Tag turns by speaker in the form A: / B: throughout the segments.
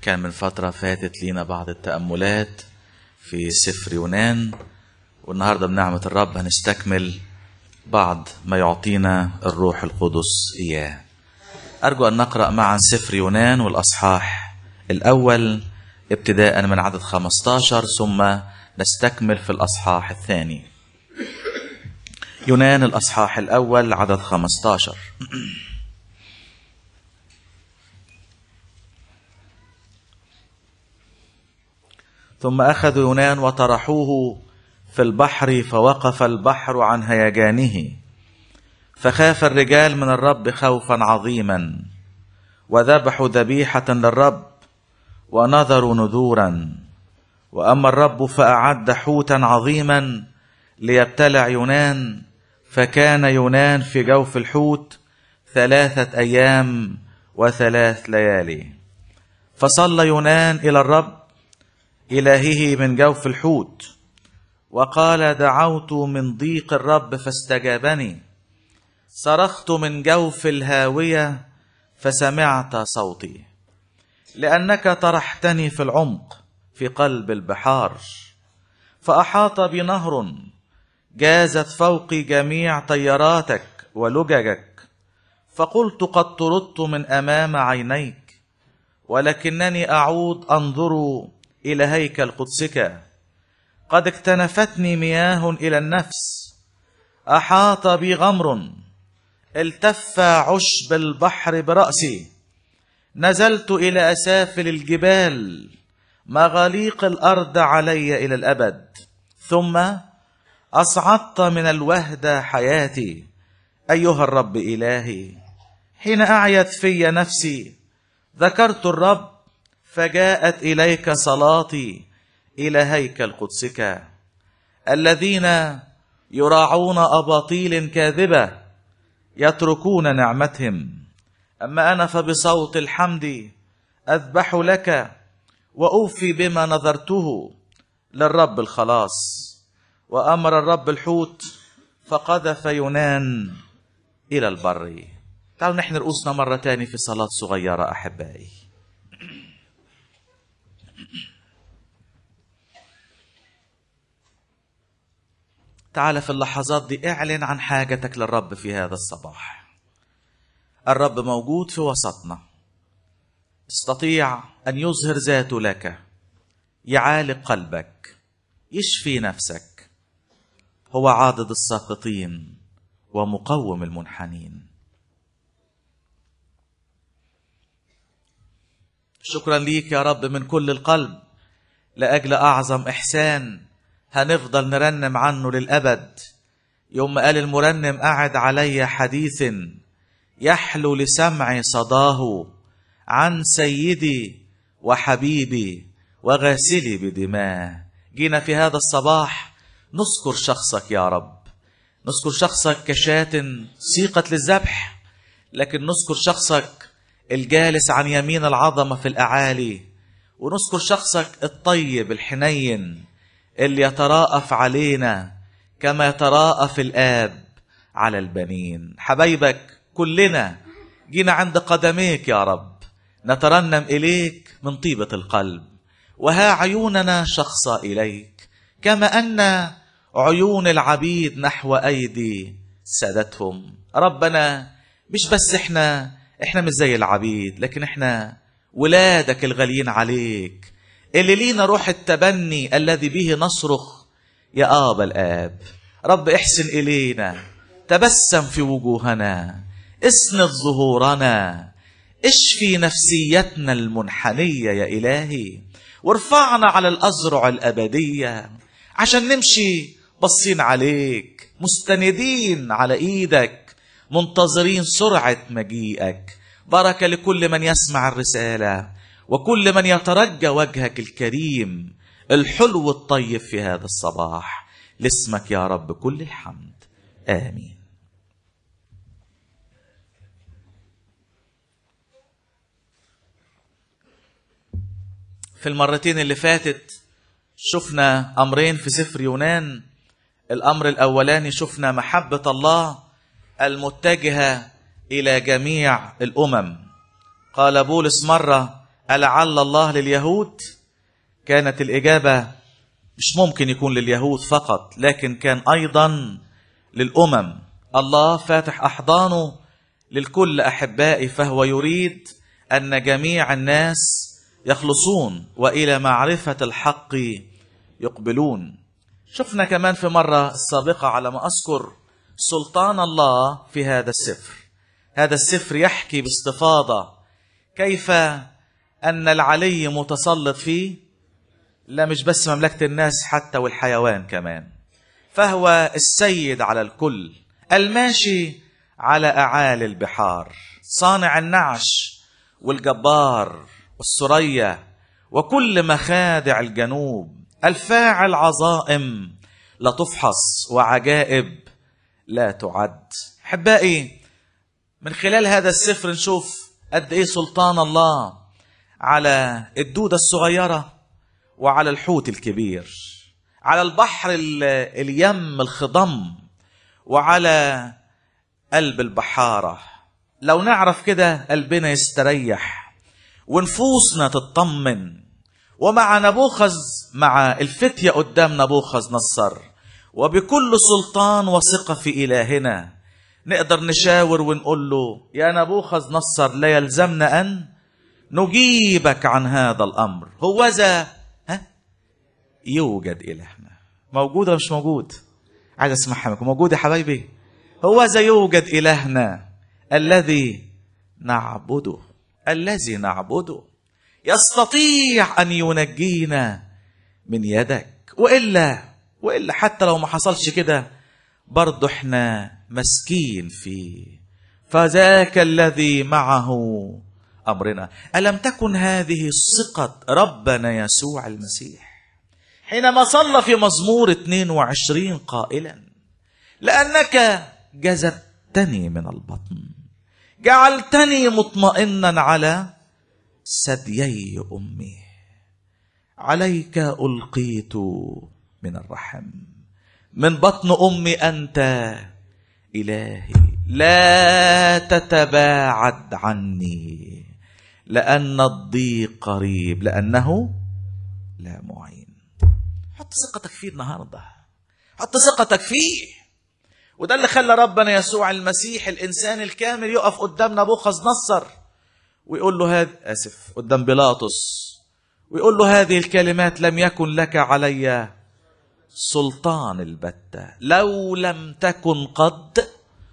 A: كان من فترة فاتت لينا بعض التأملات في سفر يونان، والنهاردة بنعمة الرب هنستكمل بعض ما يعطينا الروح القدس إياه. أرجو أن نقرأ معا سفر يونان والأصحاح الأول ابتداء من عدد 15 ثم نستكمل في الأصحاح الثاني. يونان الأصحاح الأول عدد 15. ثم أخذوا يونان وطرحوه في البحر، فوقف البحر عن هيجانه، فخاف الرجال من الرب خوفا عظيما، وذبحوا ذبيحة للرب ونذروا نذورا. وأما الرب فأعد حوتا عظيما ليبتلع يونان، فكان يونان في جوف الحوت 3 أيام و3 ليالي. فصلى يونان إلى الرب إلهه من جوف الحوت، وقال: دعوت من ضيق الرب فاستجابني، صرخت من جوف الهاوية فسمعت صوتي، لأنك طرحتني في العمق في قلب البحار، فأحاط بي نهر، جازت فوقي جميع طياراتك ولججك. فقلت: قد طردت من أمام عينيك، ولكنني أعود أنظر إلى هيكل قدسك. قد اكتنفتني مياه إلى النفس، أحاط بي غمر، التف عشب البحر برأسي. نزلت إلى أسافل الجبال، مغاليق الأرض علي إلى الأبد. ثم أصعدت من الوهدة حياتي أيها الرب إلهي. حين أعيت في نفسي ذكرت الرب، فجاءت إليك صلاتي إلى هيكل قدسك. الذين يراعون أباطيل كاذبة يتركون نعمتهم، أما أنا فبصوت الحمد أذبح لك، وأوفي بما نذرته للرب الخلاص. وأمر الرب الحوت فقذف يونان إلى البر. تعالوا نحن رؤوسنا مرة تاني في صلاة صغيرة أحبائي. تعال في اللحظات دي اعلن عن حاجتك للرب في هذا الصباح. الرب موجود في وسطنا، استطيع أن يظهر ذاته لك، يعالج قلبك، يشفي نفسك. هو عاضد الساقطين ومقوم المنحنين. شكرا ليك يا رب من كل القلب لأجل أعظم إحسان هنفضل نرنم عنه للأبد. يوم ما قال المرنم: أعد علي حديث يحلو لسمعي صداه، عن سيدي وحبيبي وغاسلي بدماه. جينا في هذا الصباح نذكر شخصك يا رب، نذكر شخصك كشاة سيقت للذبح، لكن نذكر شخصك الجالس عن يمين العظمة في الأعالي، ونذكر شخصك الطيب الحنين اللي يتراءف علينا كما يتراءف الآب على البنين. حبايبك كلنا جينا عند قدميك يا رب، نترنم إليك من طيبة القلب. وها عيوننا شخصة إليك، كما أن عيون العبيد نحو أيدي سادتهم. ربنا مش بس إحنا مش زي العبيد، لكن إحنا ولادك الغاليين عليك، اللي لينا روح التبني الذي به نصرخ يا آبا الآب. رب احسن إلينا، تبسم في وجوهنا، اسند ظهورنا، اشفي نفسيتنا المنحنية يا إلهي، وارفعنا على الأزرع الأبدية عشان نمشي بصين عليك، مستندين على إيدك، منتظرين سرعة مجيئك. بركة لكل من يسمع الرسالة، وكل من يترجى وجهك الكريم الحلو الطيب في هذا الصباح. لاسمك يا رب كل الحمد، آمين. في المرتين اللي فاتت شفنا أمرين في سفر يونان. الأمر الأولاني شفنا محبة الله المتجهة إلى جميع الأمم. قال بولس مرة: ألعل الله لليهود؟ كانت الإجابة مش ممكن يكون لليهود فقط، لكن كان أيضا للأمم. الله فاتح أحضانه للكل أحبائي، فهو يريد أن جميع الناس يخلصون وإلى معرفة الحق يقبلون. شفنا كمان في مرة السابقة على ما أذكر سلطان الله في هذا السفر. هذا السفر يحكي باستفاضة كيف أن العلي متسلط فيه، لا مش بس مملكة الناس، حتى والحيوان كمان. فهو السيد على الكل، الماشي على أعالي البحار، صانع النعش والجبار والسرية وكل مخادع الجنوب، الفاعل عظائم لا تفحص وعجائب لا تعد. أحبائي، من خلال هذا السفر نشوف قد إيه سلطان الله على الدودة الصغيرة وعلى الحوت الكبير، على البحر اليم الخضم وعلى قلب البحارة. لو نعرف كده قلبنا يستريح ونفوسنا تطمن. ومع نبوخذ، مع الفتية قدام نبوخذ نصر، وبكل سلطان وثقة في إلهنا نقدر نشاور ونقول له يا نبوخذ نصر لا يلزمنا أن نجيبك عن هذا الأمر. هو ذا يوجد إلهنا. موجود ولا مش موجود؟ عايز أسمعها منكم. موجود يا حبايبي؟ هو ذا يوجد إلهنا الذي نعبده، الذي نعبده يستطيع أن ينجينا من يدك. وإلا حتى لو ما حصلش كده برضو احنا مسكين فيه. فذاك الذي معه أمرنا. ألم تكن هذه ثقة ربنا يسوع المسيح حينما صلى في مزمور 22 قائلا لأنك جذبتني من البطن، جعلتني مطمئنا على ثديي أمي، عليك ألقيت من الرحم، من بطن أمي أنت إلهي، لا تتباعد عني لأن الضيق قريب، لأنه لا معين. حط ثقتك فيه النهاردة، حط ثقتك فيه. وده اللي خلى ربنا يسوع المسيح الإنسان الكامل يقف قدام نبوخذ نصر ويقول له قدام بيلاطس ويقول له هذه الكلمات لم يكن لك علي سلطان البتة، لو لم تكن قد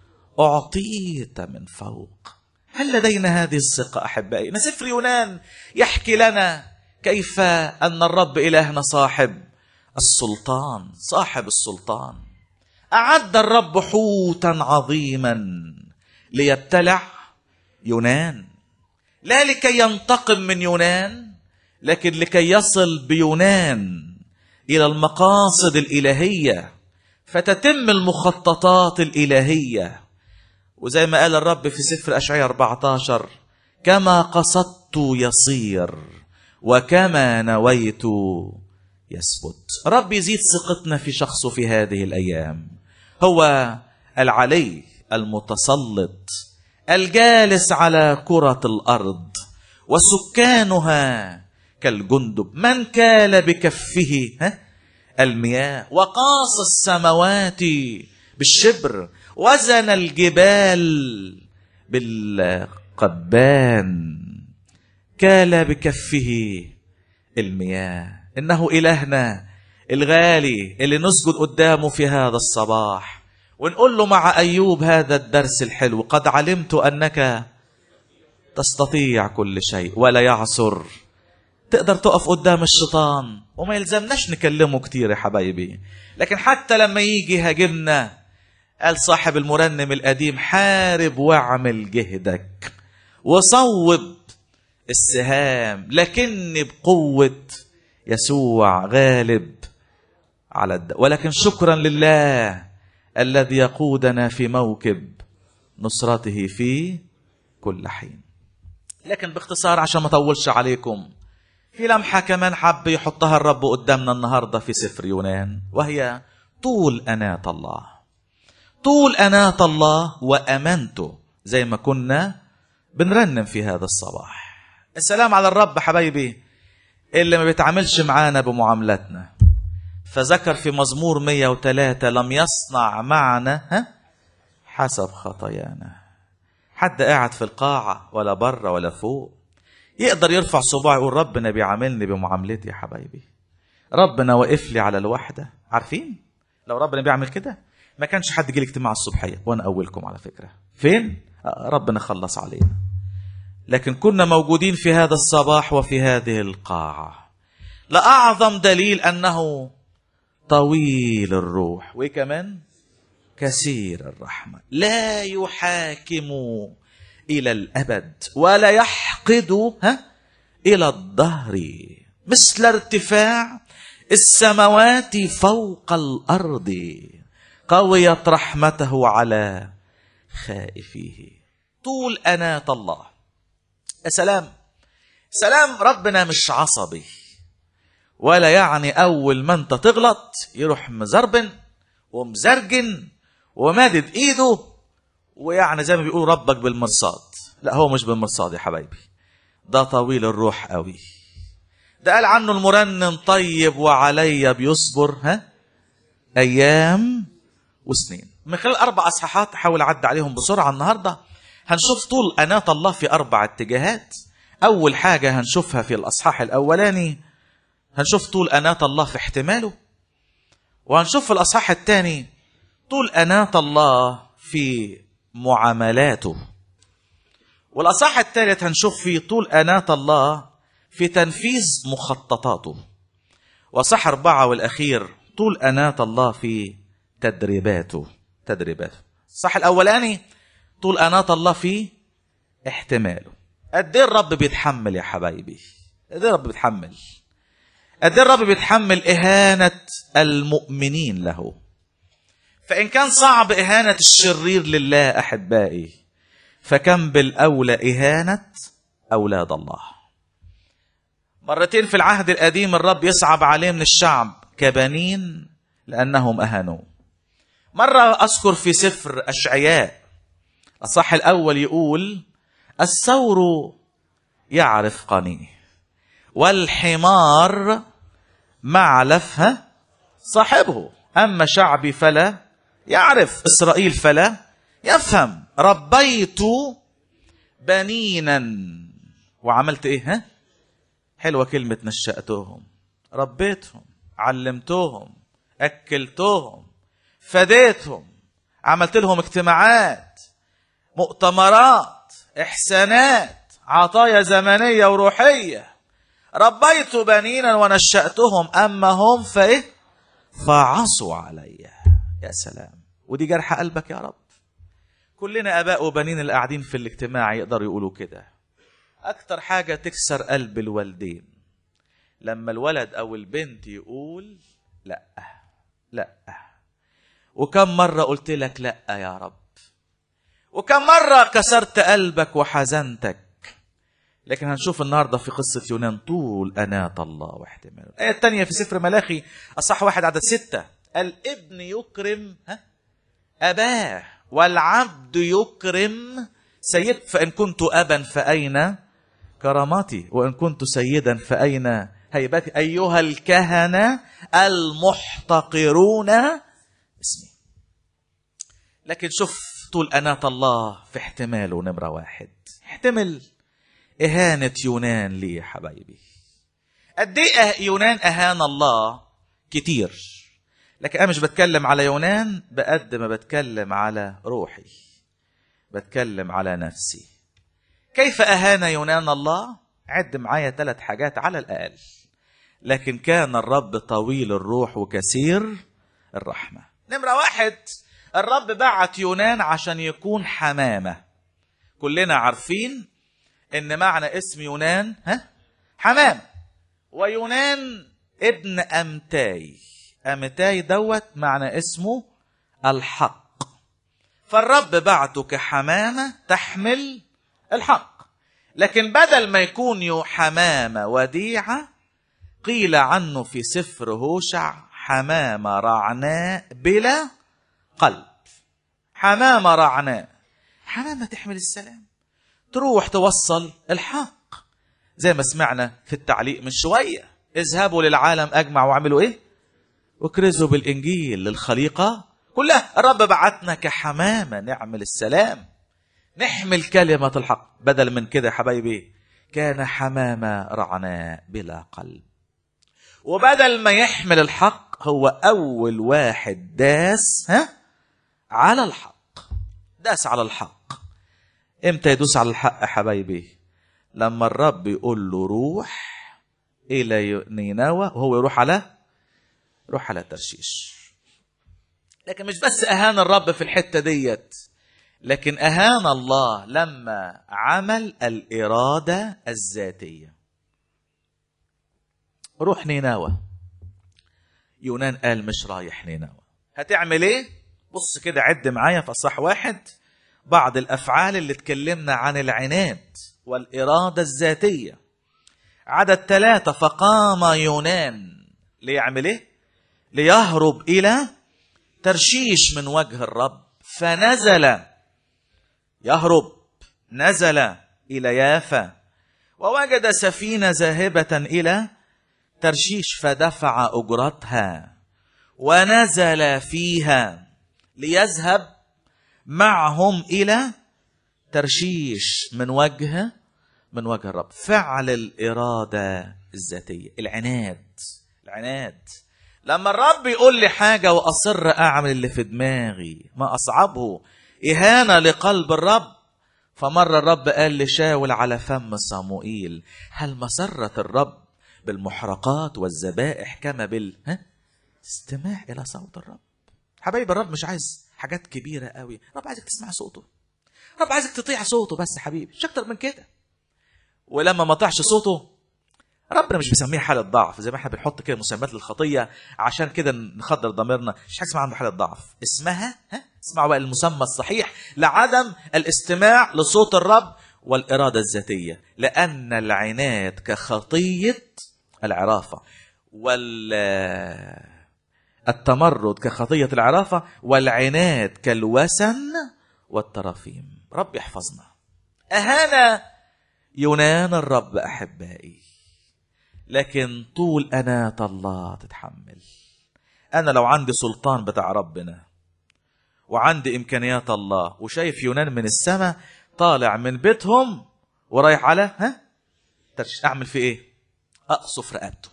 A: أعطيت من فوق. هل لدينا هذه الثقة أحبائي؟ سفر يونان يحكي لنا كيف أن الرب إلهنا صاحب السلطان، صاحب السلطان. أعد الرب حوتا عظيما ليبتلع يونان، لا لكي ينتقم من يونان، لكن لكي يصل بيونان إلى المقاصد الإلهية، فتتم المخططات الإلهية. وزي ما قال الرب في سفر أشعياء 14 كما قصدت يصير وكما نويت يثبت. رب يزيد ثقتنا في شخصه في هذه الأيام. هو العلي المتسلط الجالس على كرة الأرض وسكانها كالجندب، من كال بكفه المياه وقاس السماوات بالشبر وزن الجبال بالقبان، كال بكفه المياه. إنه إلهنا الغالي اللي نسجد قدامه في هذا الصباح ونقول له مع أيوب هذا الدرس الحلو: قد علمت أنك تستطيع كل شيء ولا يعثر. تقدر تقف قدام الشيطان وما يلزمناش نكلمه كتير يا حبايبي، لكن حتى لما يجي هاجمنا قال صاحب المرنم القديم: حارب واعمل جهدك وصوب السهام، لكني بقوة يسوع غالب على ولكن شكرا لله الذي يقودنا في موكب نصرته في كل حين. لكن باختصار عشان ما اطولش عليكم، في لمحة كمان حب يحطها الرب قدامنا النهاردة في سفر يونان، وهي طول أناة الله. طول أناة الله وأمانته، زي ما كنا بنرنم في هذا الصباح. السلام على الرب حبايبي اللي ما بيتعاملش معانا بمعاملتنا. فذكر في مزمور 103 لم يصنع معنا حسب خطايانا. حد قاعد في القاعة ولا بره ولا فوق يقدر يرفع صباعه يقول ربنا بيعاملني بمعاملتي يا حبايبي، ربنا واقف لي على الوحدة. عارفين لو ربنا بيعمل كده ما كانش حد يجي الاجتماع الصبحية، وانا اولكم على فكرة. فين؟ ربنا خلص علينا. لكن كنا موجودين في هذا الصباح وفي هذه القاعة. لأعظم دليل أنه طويل الروح وكمان كثير الرحمة، لا يحاكم إلى الأبد ولا يحقد إلى الدهر، مثل ارتفاع السماوات فوق الأرض، قويت رحمته على خائفيه. طول أناة الله. سلام سلام. ربنا مش عصبي، ولا يعني أول ما أنت تغلط يروح مزربن ومزرجن ومادد إيده، ويعني زي ما بيقول ربك بالمرصاد. لا، هو مش بالمرصاد يا حبايبي، ده طويل الروح قوي. ده قال عنه المرنم طيب وعلي بيصبر أيام وسنين. من خلال 4 أصحاحات حاول أعد عليهم بسرعة النهاردة. هنشوف طول أناة الله في 4 اتجاهات. أول حاجة هنشوفها في الأصحاح الأولاني هنشوف طول أناة الله في احتماله، وهنشوف في الأصحاح الثاني طول أناة الله في معاملاته، والأصحاح الثالث هنشوف في طول أناة الله في تنفيذ مخططاته، وأصحاح 4 والأخير طول أناة الله في تدريباته. الصح الأولاني طول أناة الله في احتماله. قد ايه الرب بيتحمل يا حبايبي؟ قد ايه الرب بيتحمل؟ قد ايه الرب بيتحمل إهانة المؤمنين له؟ فإن كان صعب إهانة الشرير لله أحبائي، فكم بالأولى إهانة أولاد الله. مرتين في العهد القديم الرب يصعب عليه من الشعب كبنين لأنهم أهانوه. مرة أذكر في سفر أشعياء الصح الأول يقول الثور يعرف قنيه والحمار معلف صاحبه، أما شعبي فلا يعرف، إسرائيل فلا يفهم. ربيت بنينا وعملت إيه؟ حلوة كلمة نشأتهم. ربيتهم، علمتهم، أكلتهم، فديتهم، عملت لهم اجتماعات، مؤتمرات، إحسانات، عطايا زمنية وروحية. ربيت بنينا ونشأتهم أما هم فعصوا علي. يا سلام، ودي جرح قلبك يا رب. كلنا أباء وبنين اللي قاعدين في الاجتماع يقدروا يقولوا كده. أكتر حاجة تكسر قلب الوالدين لما الولد أو البنت يقول لا لا. وكم مرة قلت لك لا يا رب، وكم مرة كسرت قلبك وحزنتك. لكن هنشوف النهاردة في قصة يونان طول أناة الله واحتماله. الآية الثانية في سفر ملاخي أصح 1 عدد 6 الابن يكرم أباه والعبد يكرم سيد. فإن كنت أبا فأين كرامتي، وإن كنت سيدا فأين هيبتي، أيها الكهنة المحتقرون اسمي. لكن شوف طول أناة الله في احتماله. نمرة 1 احتمل إهانة يونان ليه يا حبايبي. قد ايه يونان أهان الله كتير، لكن أنا مش بتكلم على يونان بقد ما بتكلم على روحي، بتكلم على نفسي. كيف أهان يونان الله؟ عد معايا 3 حاجات على الأقل. لكن كان الرب طويل الروح وكثير الرحمة. نمرة 1 الرب بعت يونان عشان يكون حمامة. كلنا عارفين إن معنى اسم يونان حمام. ويونان ابن أمتاي. أمتاي دوت معنى اسمه الحق. فالرب بعته كحمامة تحمل الحق. لكن بدل ما يكون حمامة وديعة قيل عنه في سفر هوشع حمامة رعناء بلا قلب. حمامة رعناء، حمامة تحمل السلام، تروح توصل الحق، زي ما سمعنا في التعليق من شوية، اذهبوا للعالم أجمع واعملوا إيه؟ واكرزوا بالإنجيل للخليقة كلها. الرب بعتنا كحمامة نعمل السلام، نحمل كلمة الحق. بدل من كده يا حبايبي كان حمامة رعناء بلا قلب. وبدل ما يحمل الحق هو أول واحد داس على الحق، داس على الحق. امتى يدوس على الحق يا حبايبي؟ لما الرب يقول له روح إلى نينوى وهو يروح على ترشيش. لكن مش بس أهان الرب في الحتة ديت، لكن أهان الله لما عمل الإرادة الذاتية. روح نينوى. يونان قال مش رايح نينوى. هتعمل ايه؟ بص كده عد معايا في أصحاح 1 بعض الأفعال اللي اتكلمنا عن العناد والإرادة الذاتية. عدد 3 فقام يونان ليعمل ايه؟ ليهرب إلى ترشيش من وجه الرب، فنزل يهرب، نزل إلى يافا ووجد سفينة ذاهبة إلى ترشيش فدفع أجرتها ونزل فيها ليذهب معهم إلى ترشيش من وجه الرب. فعل الإرادة الذاتية، العناد. لما الرب يقول لي حاجة وأصر أعمل اللي في دماغي، ما أصعبه إهانة لقلب الرب. فمر الرب قال لشاول على فم صموئيل هل مسرت الرب بالمحرقات والذبائح كما استماع إلى صوت الرب. حبايب الرب مش عايز حاجات كبيرة قوي، الرب عايزك تسمع صوته، الرب عايزك تطيع صوته بس حبيبي، مش أكتر من كده. ولما ما طيعش صوته ربنا مش بيسميه حالة ضعف زي ما احنا بنحط كده مسميات للخطية عشان كده نخدر ضميرنا. مش حاجة اسمها عنده حالة ضعف، اسمها اسمعوا بقى المسمى الصحيح لعدم الاستماع لصوت الرب والإرادة الذاتية. لأن العناد كخطية العرافة والتمرد كخطية العرافة، والعناد كالوسن والترافيم. رب يحفظنا. أهان يونان الرب أحبائي، لكن طول أناة الله تتحمل. أنا لو عندي سلطان بتاع ربنا وعندي إمكانيات الله وشايف يونان من السماء طالع من بيتهم ورايح على أعمل في إيه؟ أقصف رقبته.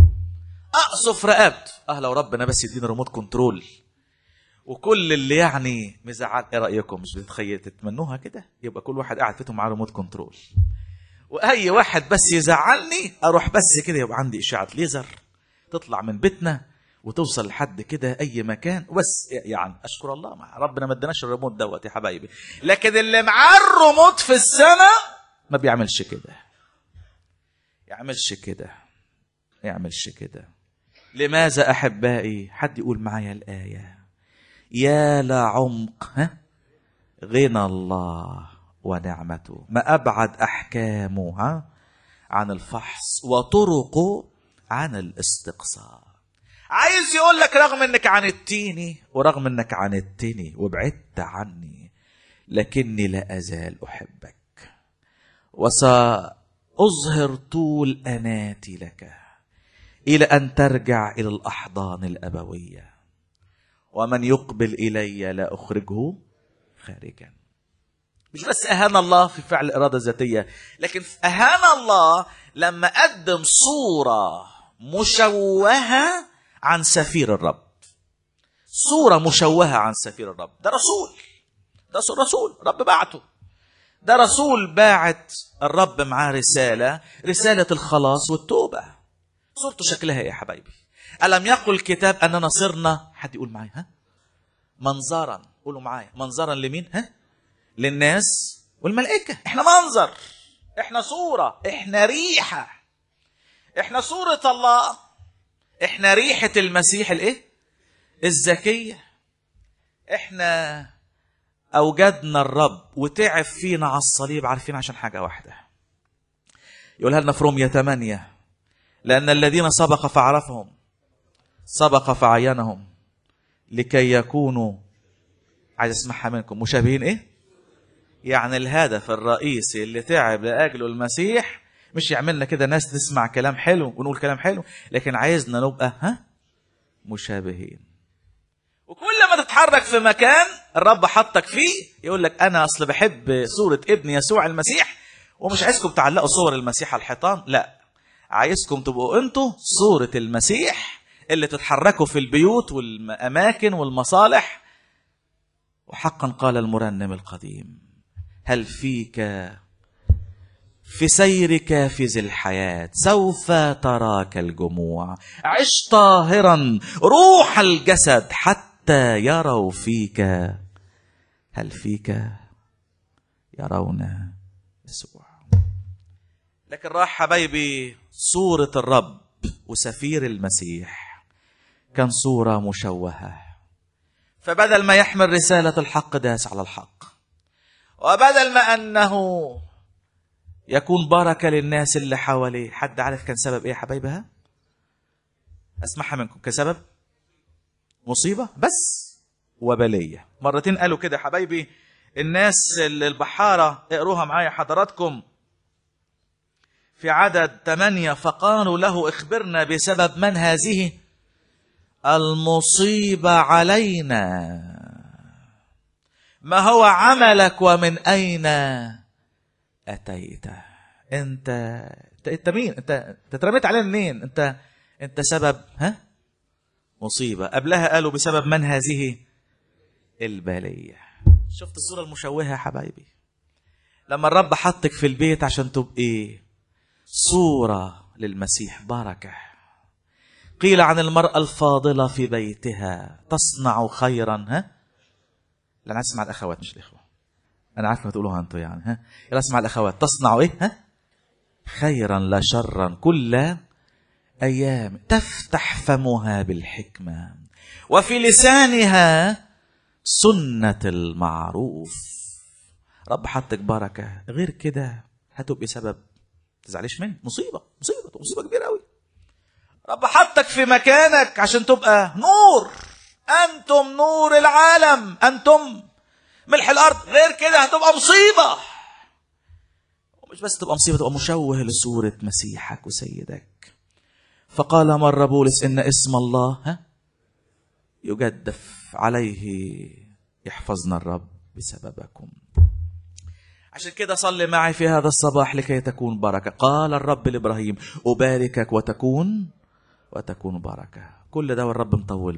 A: لو ربنا بس يدينا ريموت كنترول وكل اللي يعني مزعل. ايه رأيكم؟ مش بتتخيل تتمنوها كده؟ يبقى كل واحد قاعد فيتهم معاه ريموت كنترول، واي واحد بس يزعلني اروح بس كده يبقى عندي اشعه ليزر تطلع من بيتنا وتوصل لحد كده اي مكان. بس يعني اشكر الله مع ربنا ما اداناش الريموت دوت يا حبايبي. لكن اللي معاه الريموت في السماء ما بيعملش كده. لماذا احبائي؟ حد يقول معايا الايه؟ يا لعمق غنى الله ونعمته، ما أبعد أحكامه عن الفحص وطرقه عن الاستقصاء. عايز يقول لك رغم انك عاندتني ورغم انك عاندتني وبعدت عني، لكني لا أزال أحبك وسأظهر طول أناتي لك إلى أن ترجع إلى الأحضان الأبوية، ومن يقبل إلي لا أخرجه خارجا. مش بس أهان الله في فعل الإرادة الذاتية، لكن أهان الله لما قدم صورة مشوهة عن سفير الرب. صورة مشوهة عن سفير الرب. ده رسول رب بعته. ده رسول باعت الرب معاه رسالة الخلاص والتوبة. صورته شكلها ايه يا حبايبي؟ ألم يقل الكتاب أننا صرنا، حد يقول معايا منظرا. قولوا معايا منظرا لمين؟ للناس والملائكة. احنا منظر، احنا صورة، احنا ريحة، احنا صورة الله، احنا ريحة المسيح الزكية. احنا اوجدنا الرب وتعب فينا على الصليب، عارفين عشان حاجة واحدة يقولها لنا في رومية 8: لأن الذين سبق فعرفهم سبق فعينهم لكي يكونوا، عايز اسمعها منكم، مشابهين يعني الهدف الرئيسي اللي تعب لأجله المسيح مش يعملنا كده ناس تسمع كلام حلو ونقول كلام حلو، لكن عايزنا نبقى مشابهين. وكل ما تتحرك في مكان الرب حطك فيه يقول لك أنا أصل بحب صورة ابن يسوع المسيح، ومش عايزكم تعلقوا صور المسيح على الحيطان، لا، عايزكم تبقوا انتوا صورة المسيح اللي تتحركوا في البيوت والأماكن والمصالح. وحقا قال المرنم القديم: هل فيك في سيرك في ذي الحياة سوف تراك الجموع، عش طاهرا روح الجسد حتى يروا فيك، هل فيك يرون يسوع. لكن راح حبايبي صورة الرب وسفير المسيح كان صورة مشوهة، فبدل ما يحمل رسالة الحق داس على الحق، وبدل ما أنه يكون بركة للناس اللي حواليه. حد عارف كان سبب ايه حبايبها؟ اسمعها منكم. كسبب مصيبة بس وبلية. مرتين قالوا كده حبايبي الناس البحارة، اقروها معايا حضراتكم في عدد 8. فقالوا له اخبرنا بسبب من هذه المصيبة علينا، ما هو عملك ومن أين أتيت. انت مين؟ انت اترميت علينا منين؟ انت سبب مصيبة. قبلها قالوا بسبب من هذه البلية. شفت الصورة المشوهة يا حبايبي؟ لما الرب حطك في البيت عشان تبقي صورة للمسيح، بركة. قيل عن المرأة الفاضلة في بيتها تصنع خيرا. لا انا اسمع الاخوات مش الاخوة، انا عارف ما تقولوها انتوا يعني. يلا اسمع الاخوات. تصنع ايه؟ خيرا لا شرا كل ايام، تفتح فمها بالحكمة وفي لسانها سنة المعروف. رب حطك بركة، غير كده هتبقي سبب تزعليش مني. مصيبة كبيرة قوي. رب حطك في مكانك عشان تبقى نور. انتم نور العالم، انتم ملح الارض. غير كده هتبقى مصيبة. ومش بس تبقى مصيبة، تبقى مشوه لصورة مسيحك وسيدك. فقال مرة بولس ان اسم الله يجدف عليه، يحفظنا الرب بسببكم. عشان كده صلي معي في هذا الصباح لكي تكون بركة. قال الرب لإبراهيم أباركك وتكون بركة. كل ده والرب مطول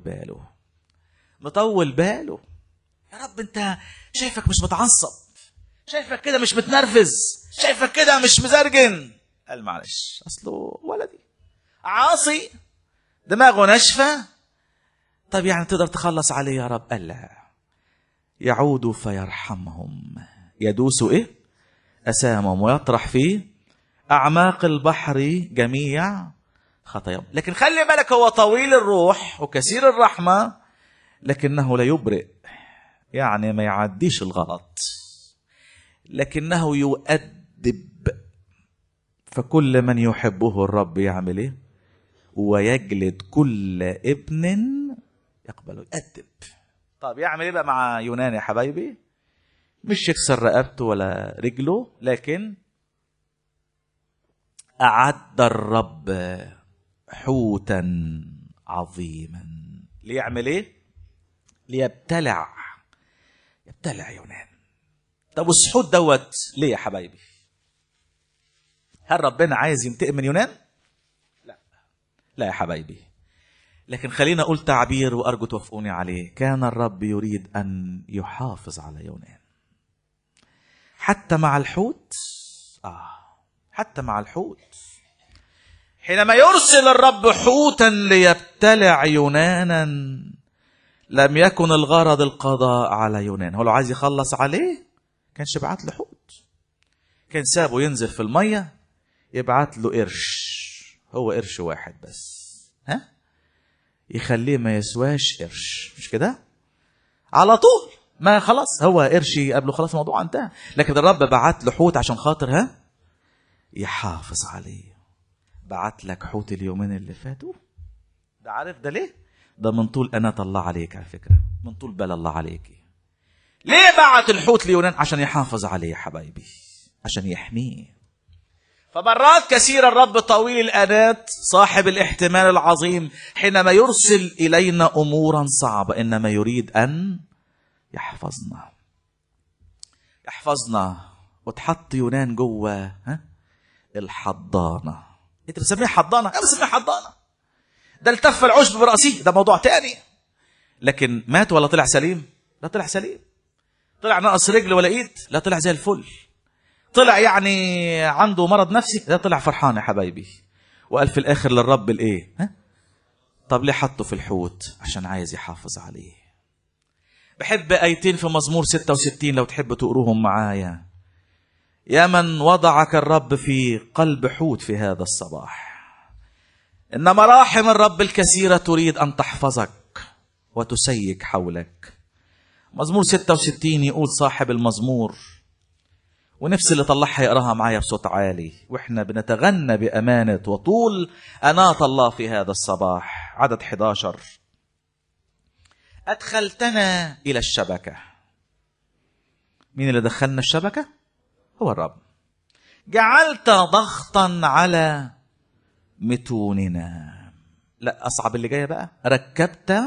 A: باله. يا رب انت شايفك مش متعصب، شايفك كده مش متنرفز، شايفك كده مش مزرجن. قال معلش اصله ولدي عاصي دماغه ناشفة. طب يعني تقدر تخلص عليه يا رب؟ قال لا، يعود فيرحمهم، يدوس أسامهم ويطرح في أعماق البحر جميع خطاياهم. لكن خلي بالك هو طويل الروح وكثير الرحمة، لكنه لا يبرئ، يعني ما يعديش الغلط، لكنه يؤدب. فكل من يحبه الرب يعمل ايه؟ ويجلد كل ابن يقبله. يؤدب. طب يعمل ايه بقى مع يونان يا حبايبي؟ مش يكسر رقبته ولا رجله، لكن أعد الرب حوتا عظيما. ليعمل ايه؟ ليبتلع يونان. طب والسحوت دوت ليه يا حبايبي؟ هل ربنا عايز ينتقم من يونان؟ لا يا حبايبي. لكن خلينا أقول تعبير وأرجو توافقوني عليه. كان الرب يريد أن يحافظ على يونان حتى مع الحوت. حتى مع الحوت. حينما يرسل الرب حوتا ليبتلع يونانا، لم يكن الغرض القضاء على يونان. هو لو عايز يخلص عليه كانش يبعت له حوت، كان سابه ينزل في المية، يبعت له قرش. هو قرش واحد بس، يخليه ما يسواش قرش، مش كده؟ على طول ما خلاص هو قرش قبله، خلاص الموضوع انتهى. لكن الرب بعت له حوت عشان خاطر يحافظ عليه. بعت لك حوت اليومين اللي فاتوا ده، عارف ده ليه؟ ده من طول أناة الله عليك، على فكرة من طول بال الله عليك. ليه بعت الحوت ليونان؟ عشان يحافظ عليه يا حبايبي، عشان يحميه. فمرات كثيرة الرب طويل الأنات صاحب الاحتمال العظيم حينما يرسل إلينا أمورا صعبة إنما يريد أن يحفظنا وتحط يونان جوه الحضانة. انت بتسميها حضانة؟ انا بسميها حضانة. ده التف العشب برأسه، ده موضوع تاني. لكن مات ولا طلع سليم؟ لا طلع سليم. طلع ناقص رجل ولا ايد؟ لا طلع زي الفل. طلع يعني عنده مرض نفسي؟ لا طلع فرحان يا حبايبي. وقال في الاخر للرب الايه؟ طب ليه حطه في الحوت؟ عشان عايز يحافظ عليه. بحب ايتين في مزمور 66 لو تحب تقروهم معايا. يا من وضعك الرب في قلب حوت في هذا الصباح، إن مراحم الرب الكثيرة تريد أن تحفظك وتسيك حولك. مزمور 66 يقول صاحب المزمور، ونفس اللي طلعها يقراها معايا بصوت عالي وإحنا بنتغنى بأمانة وطول أناة الله في هذا الصباح. عدد 11: أدخلتنا إلى الشبكة. مين اللي دخلنا الشبكة؟ هو الرب. جعلت ضغطا على متوننا. لا أصعب اللي جاية بقى. ركبت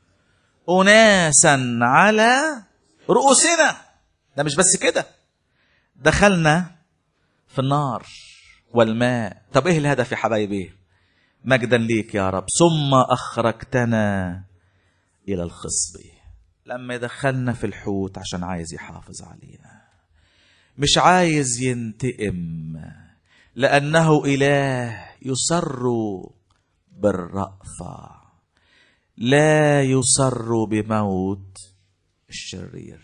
A: أناسا على رؤوسنا. ده مش بس كده، دخلنا في النار والماء. طب ايه الهدف يا حبايبي؟ مجدا ليك يا رب. ثم أخرجتنا إلى الخصب. لما يدخلنا في الحوت عشان عايز يحافظ علينا، مش عايز ينتقم، لأنه إله يسر بالرأفة لا يسر بموت الشرير.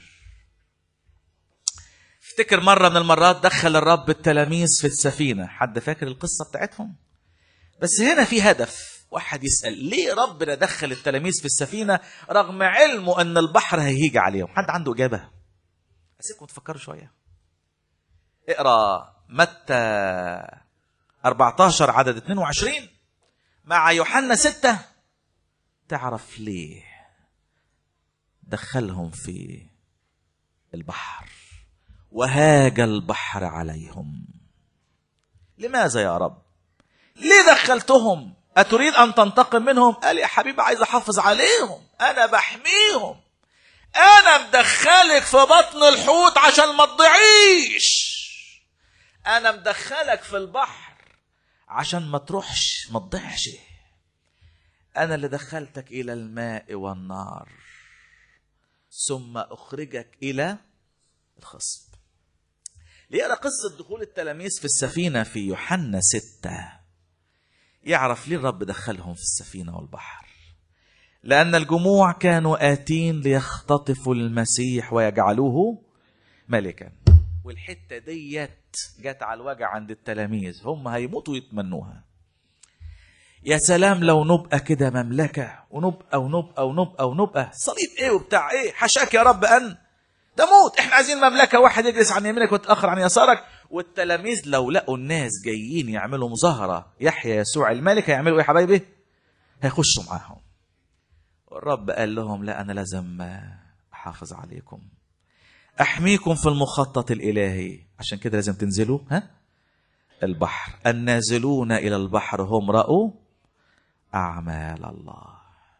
A: افتكر مرة من المرات دخل الرب التلاميذ في السفينة. حد فاكر القصة بتاعتهم؟ بس هنا في هدف. واحد يسأل ليه ربنا دخل التلاميذ في السفينة رغم علمه أن البحر هيهيج عليهم؟ حد عنده إجابة؟ أسيبكم تفكروا شوية. اقرأ متى 14 عدد 22 مع يوحنا 6 تعرف ليه دخلهم في البحر وهاج البحر عليهم. لماذا يا رب؟ ليه دخلتهم؟ أتريد أن تنتقم منهم؟ قال يا حبيبي عايز أحافظ عليهم، أنا بحميهم. أنا مدخلك في بطن الحوت عشان ما تضيعيش. أنا مدخلك في البحر عشان ما تروحش ما تضيعش. أنا اللي دخلتك إلى الماء والنار ثم أخرجك إلى الخصب. ليقرأ قصة دخول التلاميذ في السفينة في يوحنا 6 يعرف ليه الرب دخلهم في السفينة والبحر. لأن الجموع كانوا آتين ليختطفوا المسيح ويجعلوه ملكا. والحتة ديت جت على الوجع عند التلاميذ، هم هيموتوا يتمنوها. يا سلام لو نبقى كده مملكة ونبقى ونبقى ونبقى ونبقى صليب ايه وبتاع ايه، حشاك يا رب أن تموت. احنا عايزين مملكة، واحد يجلس عن يمينك وتأخر عن يسارك. والتلاميذ لو لقوا الناس جايين يعملوا مظاهرة يحيى يسوع الملك هيعملوا ايه يا حبايبي؟ هيخشوا معاهم. والرب قال لهم لا، أنا لازم أحافظ عليكم، أحميكم في المخطط الإلهي. عشان كده لازم تنزلوا البحر. النازلون إلى البحر هم رأوا أعمال الله.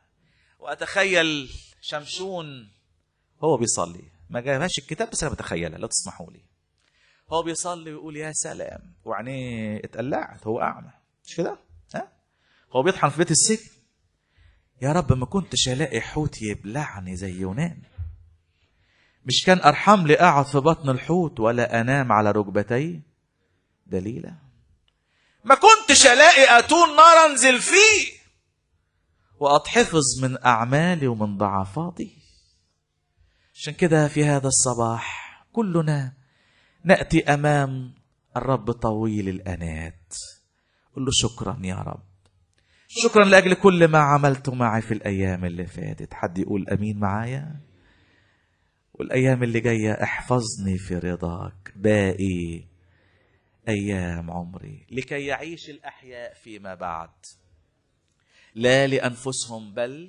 A: وأتخيل شمشون هو بيصلي، ما جابهاش الكتاب بس أنا بتخيلها لو تسمحوا لي. هو بيصلي ويقول يا سلام، وعينيه اتقلعت، هو أعمى مش كده؟ هو بيطحن في بيت السجن. يا رب ما كنتش ألاقي حوت يبلعني زي يونان. مش كان أرحم لي أقعد في بطن الحوت ولا أنام على ركبتي دليلة؟ ما كنتش ألاقي أتون نار أنزل فيه وأتحفظ من أعمالي ومن ضعفاتي. عشان كده في هذا الصباح كلنا نأتي أمام الرب طويل الأنات، قل له شكرا يا رب، شكرا لأجل كل ما عملته معي في الأيام اللي فاتت. حد يقول أمين معايا؟ والأيام اللي جاية احفظني في رضاك باقي أيام عمري، لكي يعيش الأحياء فيما بعد لا لأنفسهم بل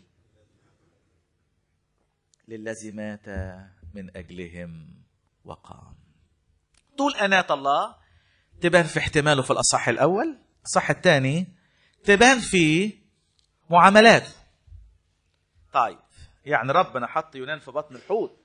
A: للذي مات من أجلهم وقام. طول أناة الله تبان في احتماله في الأصح الأول. الأصح الثاني تبان في معاملاته. طيب يعني ربنا حط يونان في بطن الحوت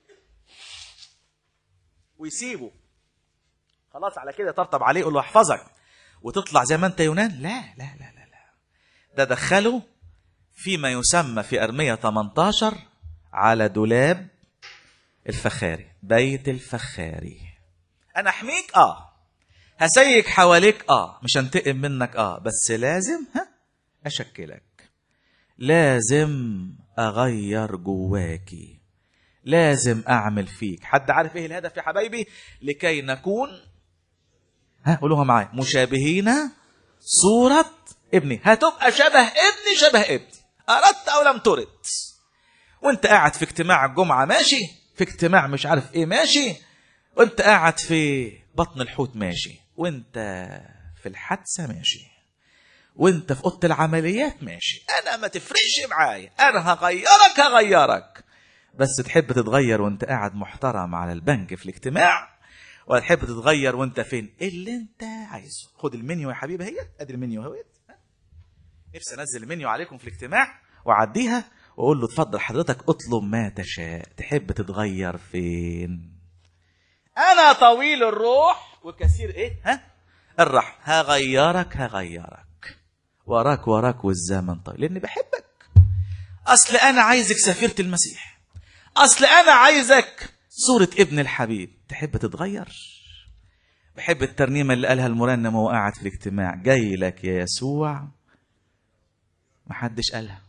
A: ويسيبه خلاص على كده طبطب عليه يقول له احفظك وتطلع زي ما انت يونان؟ لا لا لا لا لا، ده دخله فيما يسمى في أرمية 18 على دولاب الفخاري، بيت الفخاري. انا احميك هسيك حواليك مش هنتقم منك بس لازم اشكلك، لازم اغير جواكي، لازم اعمل فيك. حد عارف ايه الهدف يا حبايبي؟ لكي نكون قولوها معايا مشابهين صورة ابني. هتبقى شبه ابني، شبه ابني اردت او لم ترد. وانت قاعد في اجتماع الجمعة ماشي، في اجتماع مش عارف ايه ماشي، وانت قاعد في بطن الحوت ماشي، وانت في الحادثة ماشي، وانت في اوضه العمليات ماشي. انا ما تفرقش معايا، انا هغيرك بس تحب تتغير وانت قاعد محترم على البنك في الاجتماع، ولا تحب تتغير وانت فين؟ اللي انت عايزه. خد المنيو يا حبيبي، هي ادي المنيو اهوت. نفسي انزل المنيو عليكم في الاجتماع واعديها واقول له اتفضل حضرتك اطلب ما تشاء. تحب تتغير فين؟ انا طويل الروح وكثير الرحم. هغيرك وراك والزمن طيب، لاني بحبك. اصل انا عايزك سفيرة المسيح، اصل انا عايزك صورة ابن الحبيب. تحب تتغير؟ بحب الترنيمة اللي قالها المرنم وهو قاعد في الاجتماع، جاي لك يا يسوع. محدش قالها،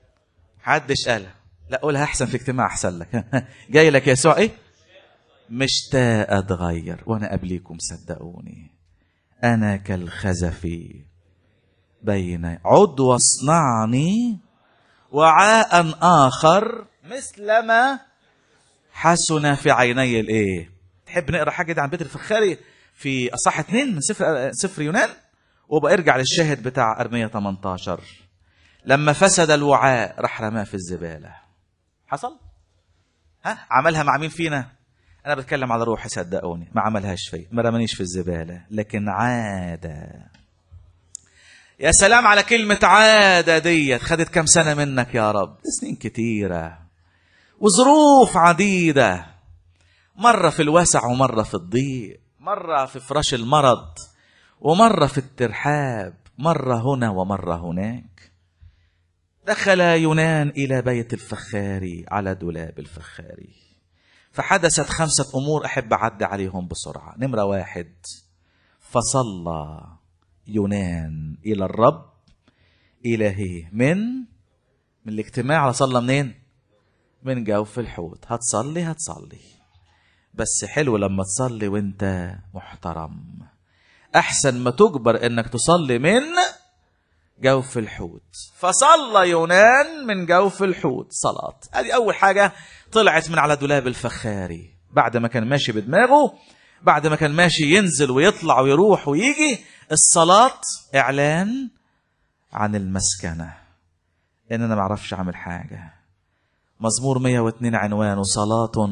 A: لا قولها احسن في اجتماع احسن لك. جاي لك يا يسوع مشتاق اتغير. وانا قبليكم صدقوني انا كالخزف بين عد واصنعني وعاء اخر مثلما حسن في عيني تحب نقرا حاجه عن بيت الفخاري في اصح 2 من سفر يونان، وبقى ارجع للشاهد بتاع أرمية 18. لما فسد الوعاء راح رماه في الزباله. حصل عملها مع مين فينا؟ انا بتكلم على روحي صدقوني، ما عملهاش فيا، ما رمانيش في الزباله، لكن عاده. يا سلام على كلمه عاده ديت. خدت كام سنه منك يا رب؟ سنين كتيره وظروف عديده، مره في الوسع ومره في الضيق، مره في فراش المرض ومره في الترحاب، مره هنا ومره هناك. دخل يونان الى بيت الفخاري على دولاب الفخاري، فحدثت 5 أمور أحب أعد عليهم بسرعة. نمرة 1، فصلى يونان إلى الرب إلهيه من الاجتماع. صلى منين؟ من جوف الحوت. هتصلي بس حلو لما تصلي وانت محترم، أحسن ما تجبر انك تصلي من جوف الحوت. فصلى يونان من جوف الحوت صلاة. هذه أول حاجة طلعت من على دولاب الفخاري. بعد ما كان ماشي بدماغه، بعد ما كان ماشي ينزل ويطلع ويروح ويجي، الصلاة إعلان عن المسكنة، إن أنا ما أعرفش أعمل حاجة. مزمور 102 عنوانه صلاة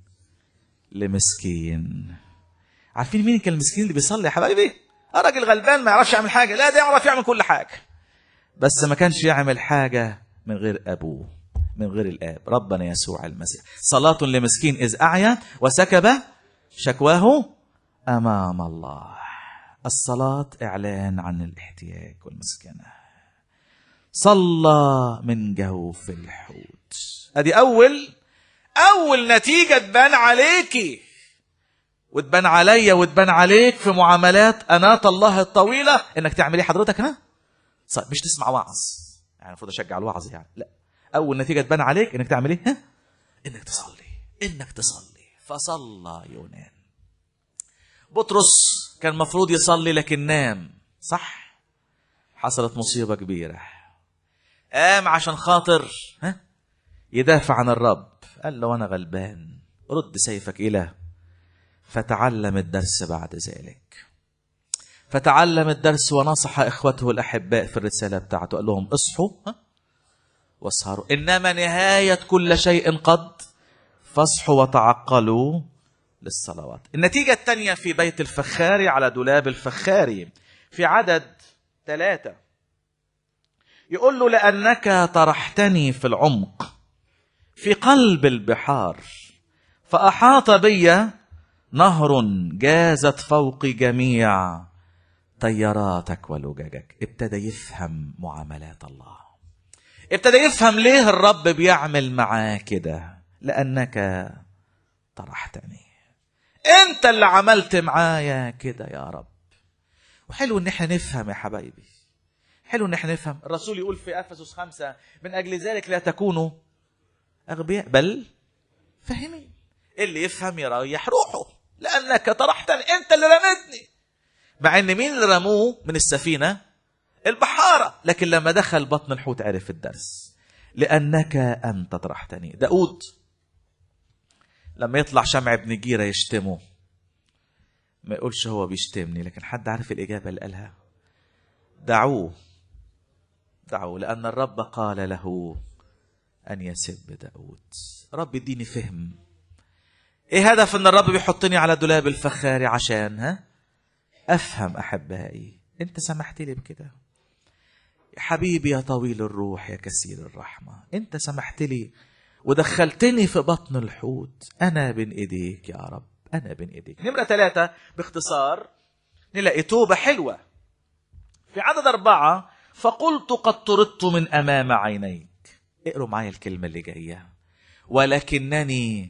A: لمسكين. عارفين مين كان المسكين اللي بيصلي يا حبايبي؟ راجل غلبان ما يعرفش يعمل حاجة. لا، ده يعرف يعمل كل حاجة، بس ما كانش يعمل حاجة من غير أبوه، من غير الآب، ربنا يسوع المسيح. صلاة لمسكين إذ أعيا وسكب شكواه أمام الله. الصلاة إعلان عن الاحتياج والمسكنة. صلى من جوف الحوت. هذه أول نتيجة تبان عليكي وتبان عليا وتبان عليك في معاملات أناة الله الطويلة. إنك تعمل إيه حضرتك؟ مش تسمع وعظ، يعني المفروض أشجع الوعظ يعني، لا. أول نتيجة تبان عليك إنك تعمل إيه؟ إنك تصلي. فصلى يونان. بطرس كان مفروض يصلي لكن نام، صح؟ حصلت مصيبة كبيرة. قام عشان خاطر يدافع عن الرب. قال له أنا غلبان، رد سيفك إله. فتعلم الدرس بعد ذلك، فتعلم الدرس ونصح إخوته الأحباء في الرسالة بتاعته. قال لهم اصحوا واسهروا، إنما نهاية كل شيء قد فاصحوا وتعقلوا للصلوات. النتيجة الثانية في بيت الفخاري على دولاب الفخاري في عدد 3 يقول له: لأنك طرحتني في العمق في قلب البحار، فأحاط بي نهر جازت فوق جميع طياراتك ولججك. ابتدى يفهم معاملات الله، ابتدى يفهم ليه الرب بيعمل معاه كده. لأنك طرحتني، انت اللي عملت معايا كده يا رب. وحلو ان احنا نفهم يا حبايبي، حلو ان احنا نفهم. الرسول يقول في أفسس 5: من أجل ذلك لا تكونوا أغبياء بل فاهمين. اللي يفهم يريح روحه. لأنك طرحتني، انت اللي رمتني. مع ان مين اللي رموه من السفينة؟ البحارة. لكن لما دخل بطن الحوت عرف الدرس. لأنك أنت طرحتني. داود لما يطلع شمع بن جيرة يشتمه ما يقولش هو بيشتمني، لكن حد عارف الإجابة اللي قالها؟ دعوه لأن الرب قال له أن يسب داود. رب يديني فهم. إيه هدف أن الرب بيحطني على دولاب الفخاري؟ عشان أفهم أحبائي. أنت سمحت لي بكده يا حبيبي يا طويل الروح يا كثير الرحمة. أنت سمحت لي ودخلتني في بطن الحوت. أنا بين إيديك يا رب، أنا بين إيديك. نمرة 3 باختصار نلاقي توبة حلوة في عدد 4: فقلت قد طردت من أمام عينيك. اقروا معايا الكلمة اللي جاية: ولكنني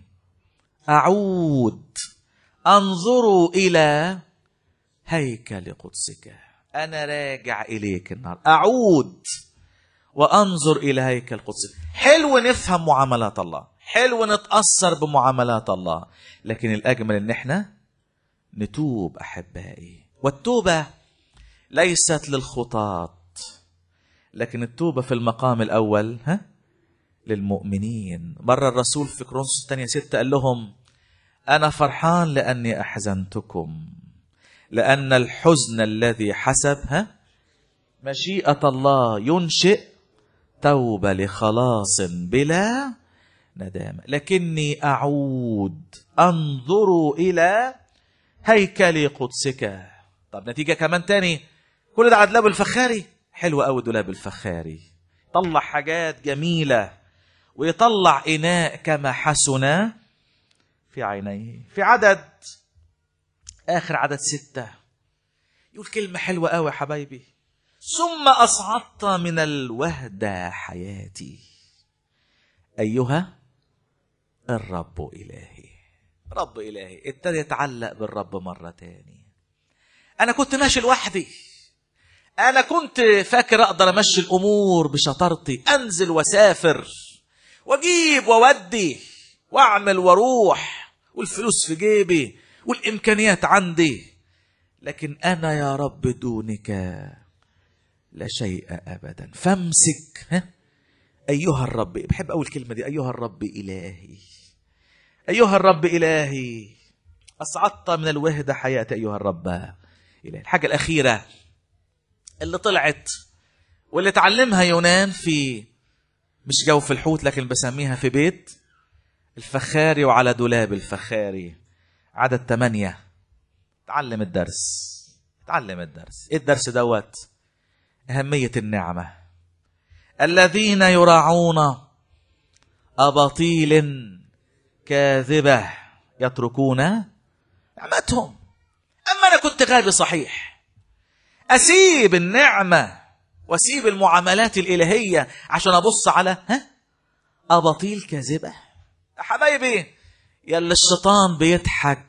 A: أعود أنظر إلى هيكل قدسك. أنا راجع إليك النهار، أعود وأنظر إلى هيكل قدسك. حلو نفهم معاملات الله، حلو نتأثر بمعاملات الله، لكن الأجمل إن احنا نتوب أحبائي. والتوبة ليست للخطاة، لكن التوبة في المقام الأول للمؤمنين. مرة الرسول في كورنثوس الثانية 6 قال لهم: أنا فرحان لأني أحزنتكم، لأن الحزن الذي حسب مشيئة الله ينشئ توبة لخلاص بلا ندامة. لكني أعود أنظر إلى هيكل قدسك. طب نتيجة كمان تاني، كل ده على دولاب الفخاري. حلو قوي دولاب الفخاري، طلع حاجات جميلة ويطلع إناء كما حسن في عينيه. في آخر عدد 6 يقول كلمة حلوة قوي يا حبايبي: ثم أصعدت من الوهدة حياتي أيها الرب إلهي. رب إلهي ابتدى يتعلق بالرب مرة تاني. أنا كنت ماشي لوحدي، أنا كنت فاكر أقدر أمشي الأمور بشطارتي، أنزل وسافر وأجيب وودي وأعمل وأروح، والفلوس في جيبي والإمكانيات عندي. لكن أنا يا رب دونك لا شيء أبدا. فامسك أيها الرب. بحب أول كلمة دي: أيها الرب إلهي، أيها الرب إلهي. أصعدت من الوهدة حياتي أيها الرب إلهي. الحاجة الأخيرة اللي طلعت واللي تعلمها يونان في مش جوف الحوت، لكن بسميها في بيت الفخاري وعلى دولاب الفخاري. عدد 8 تعلم الدرس. إيه الدرس دوت؟ أهمية النعمة. الذين يراعون أباطيل كاذبة يتركون نعمتهم. أما أنا كنت غبي صحيح، أسيب النعمة وأسيب المعاملات الإلهية عشان أبص على أباطيل كاذبة. يا حبايبي يلي الشيطان بيضحك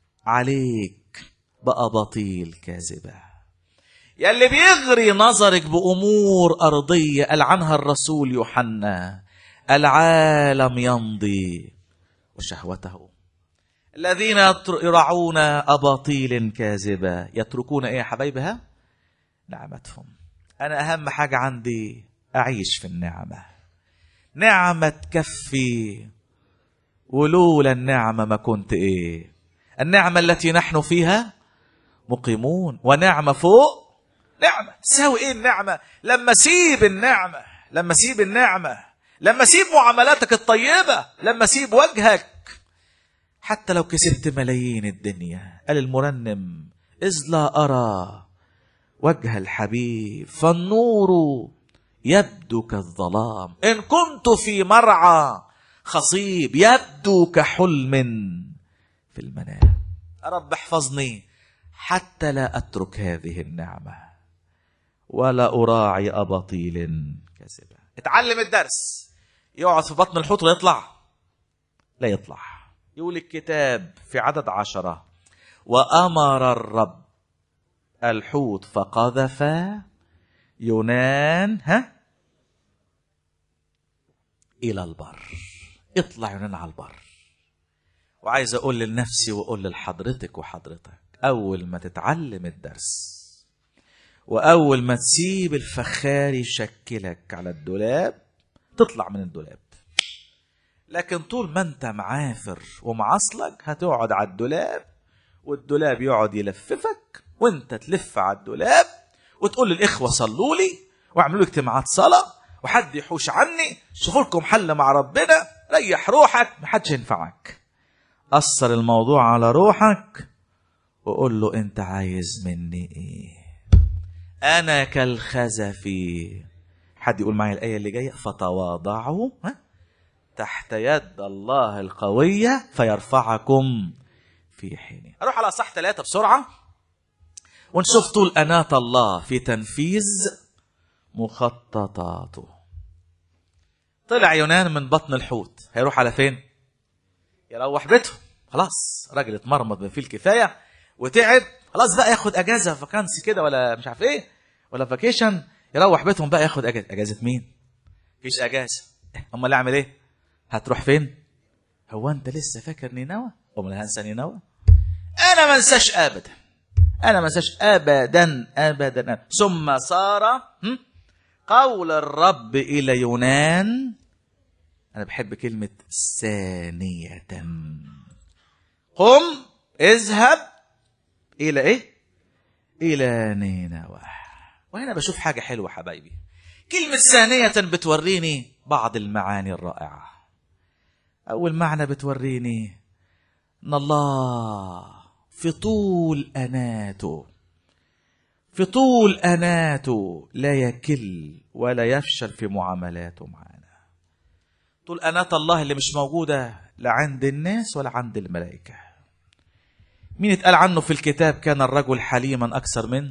A: عليك بأباطيل كاذبة، يلي بيغري نظرك بأمور أرضية قال عنها الرسول يوحنا: العالم يمضي وشهوته. الذين يراعون أباطيل كاذبة يتركون إيه يا حبايبها؟ نعمتهم. أنا أهم حاجة عندي أعيش في النعمة. نعمة تكفي، ولولا النعمة ما كنت إيه. النعمة التي نحن فيها مقيمون، ونعمة فوق نعمة. تساوي إيه النعمة؟ لما أسيب النعمة، لما أسيب معاملاتك الطيبة، لما أسيب وجهك، حتى لو كسبت ملايين الدنيا. قال المرنم: إذ لا أرى وجه الحبيب فالنور يبدو كالظلام، إن كنت في مرعى خصيب يبدو كحلم في المنام. يا رب احفظني حتى لا أترك هذه النعمة ولا أراعي أباطيل كاذبة. اتعلم الدرس. يقعد في بطن الحوت ويطلع؟ لا يطلع. يقول الكتاب في عدد 10: وأمر الرب الحوت فقذف يونان إلى البر. اطلع يونان على البر. وعايز أقول لنفسي وأقول لحضرتك وحضرتك: أول ما تتعلم الدرس وأول ما تسيب الفخار يشكلك على الدولاب تطلع من الدولاب. لكن طول ما أنت معافر ومعصلك هتقعد على الدولاب، والدولاب يقعد يلففك وأنت تلف على الدولاب وتقول للإخوة صلوا لي واعملوا لي اجتماعات صلاة وحد يحوش عني، شوفوا لكم حل مع ربنا، ريح روحك، محدش ينفعك. أثر الموضوع على روحك وقول له: أنت عايز مني إيه؟ أنا كالخزف. حد يقول معي الآية اللي جاية: فتواضعوا تحت يد الله القوية فيرفعكم في حينه. أروح على أصح 3 بسرعة ونشوف طول أناة الله في تنفيذ مخططاته. طلع يونان من بطن الحوت، هيروح على فين؟ يروح بيته. خلاص راجل اتمرمط بما فيه الكفاية وتعب، خلاص بقى ياخد اجازة فاكانسي كده ولا مش عارف ايه ولا فاكيشن، يروح بيتهم بقى ياخد اجازة. اجازة مين؟ مفيش اجازة. امال اعمل ايه؟ هتروح فين؟ هو انت لسه فاكر نينوى؟ امال هنسى نينوى؟ انا ما انساش ابدا، انا ما انساش ابدا ابدا. ثم صار قول الرب الى يونان، انا بحب كلمة ثانية، قم اذهب الى ايه؟ الى نينوى. وهنا بشوف حاجة حلوة حبايبي، كلمة ثانية بتوريني بعض المعاني الرائعة. اول معنى بتوريني ان الله في طول اناته، في طول اناته لا يكل ولا يفشل في معاملاته معنا. طول أناة الله اللي مش موجودة لا عند الناس ولا عند الملائكة. مين اتقال عنه في الكتاب كان الرجل حليما أكثر من